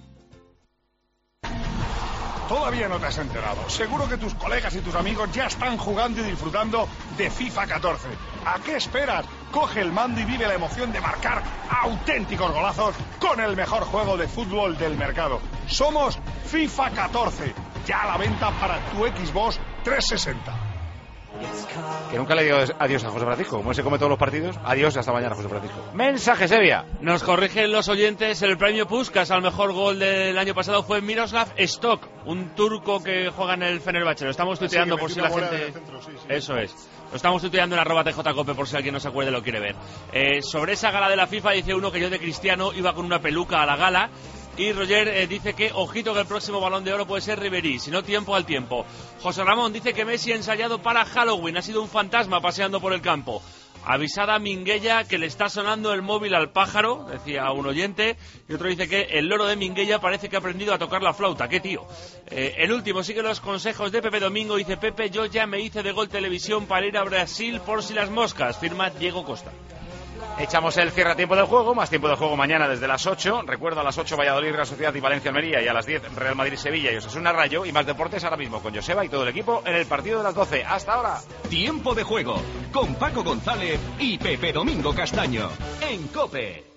Todavía no te has enterado. Seguro que tus colegas y tus amigos ya están jugando y disfrutando de FIFA catorce. ¿A qué esperas? Coge el mando y vive la emoción de marcar auténticos golazos con el mejor juego de fútbol del mercado. Somos FIFA catorce, ya a la venta para tu Xbox trescientos sesenta. Que nunca le digo adiós a José Francisco. Como él se come todos los partidos, adiós, hasta mañana, José Francisco. Mensaje, Sevilla. Nos corrigen los oyentes, el premio Puskás al mejor gol del año pasado fue Miroslav Stock, un turco que juega en el Fenerbahce. Lo estamos tuiteando Sí, que por si metió la una bola gente... de centro, sí, sí. Eso es. Lo estamos tuiteando en arroba T J Cope por si alguien no se acuerde y lo quiere ver. Eh, sobre esa gala de la FIFA dice uno que yo de cristiano iba con una peluca a la gala. Y Roger eh, dice que ojito que el próximo Balón de Oro puede ser Ribéry, si no tiempo al tiempo. José Ramón dice que Messi ha ensayado para Halloween, ha sido un fantasma paseando por el campo. Avisada Minguella que le está sonando el móvil al pájaro, decía un oyente, y otro dice que el loro de Minguella parece que ha aprendido a tocar la flauta. ¡Qué tío! Eh, el último sigue los consejos de Pepe Domingo, dice Pepe, yo ya me hice de Gol Televisión para ir a Brasil por si las moscas, firma Diego Costa. Echamos el cierre a tiempo del juego, más tiempo de juego mañana desde las ocho. Recuerdo a las ocho Valladolid, Real Sociedad y Valencia Almería, y a las diez Real Madrid Sevilla y Osasuna Rayo, y más deportes ahora mismo con Joseba y todo el equipo en el partido de las doce. ¡Hasta ahora! Tiempo de juego con Paco González y Pepe Domingo Castaño en COPE.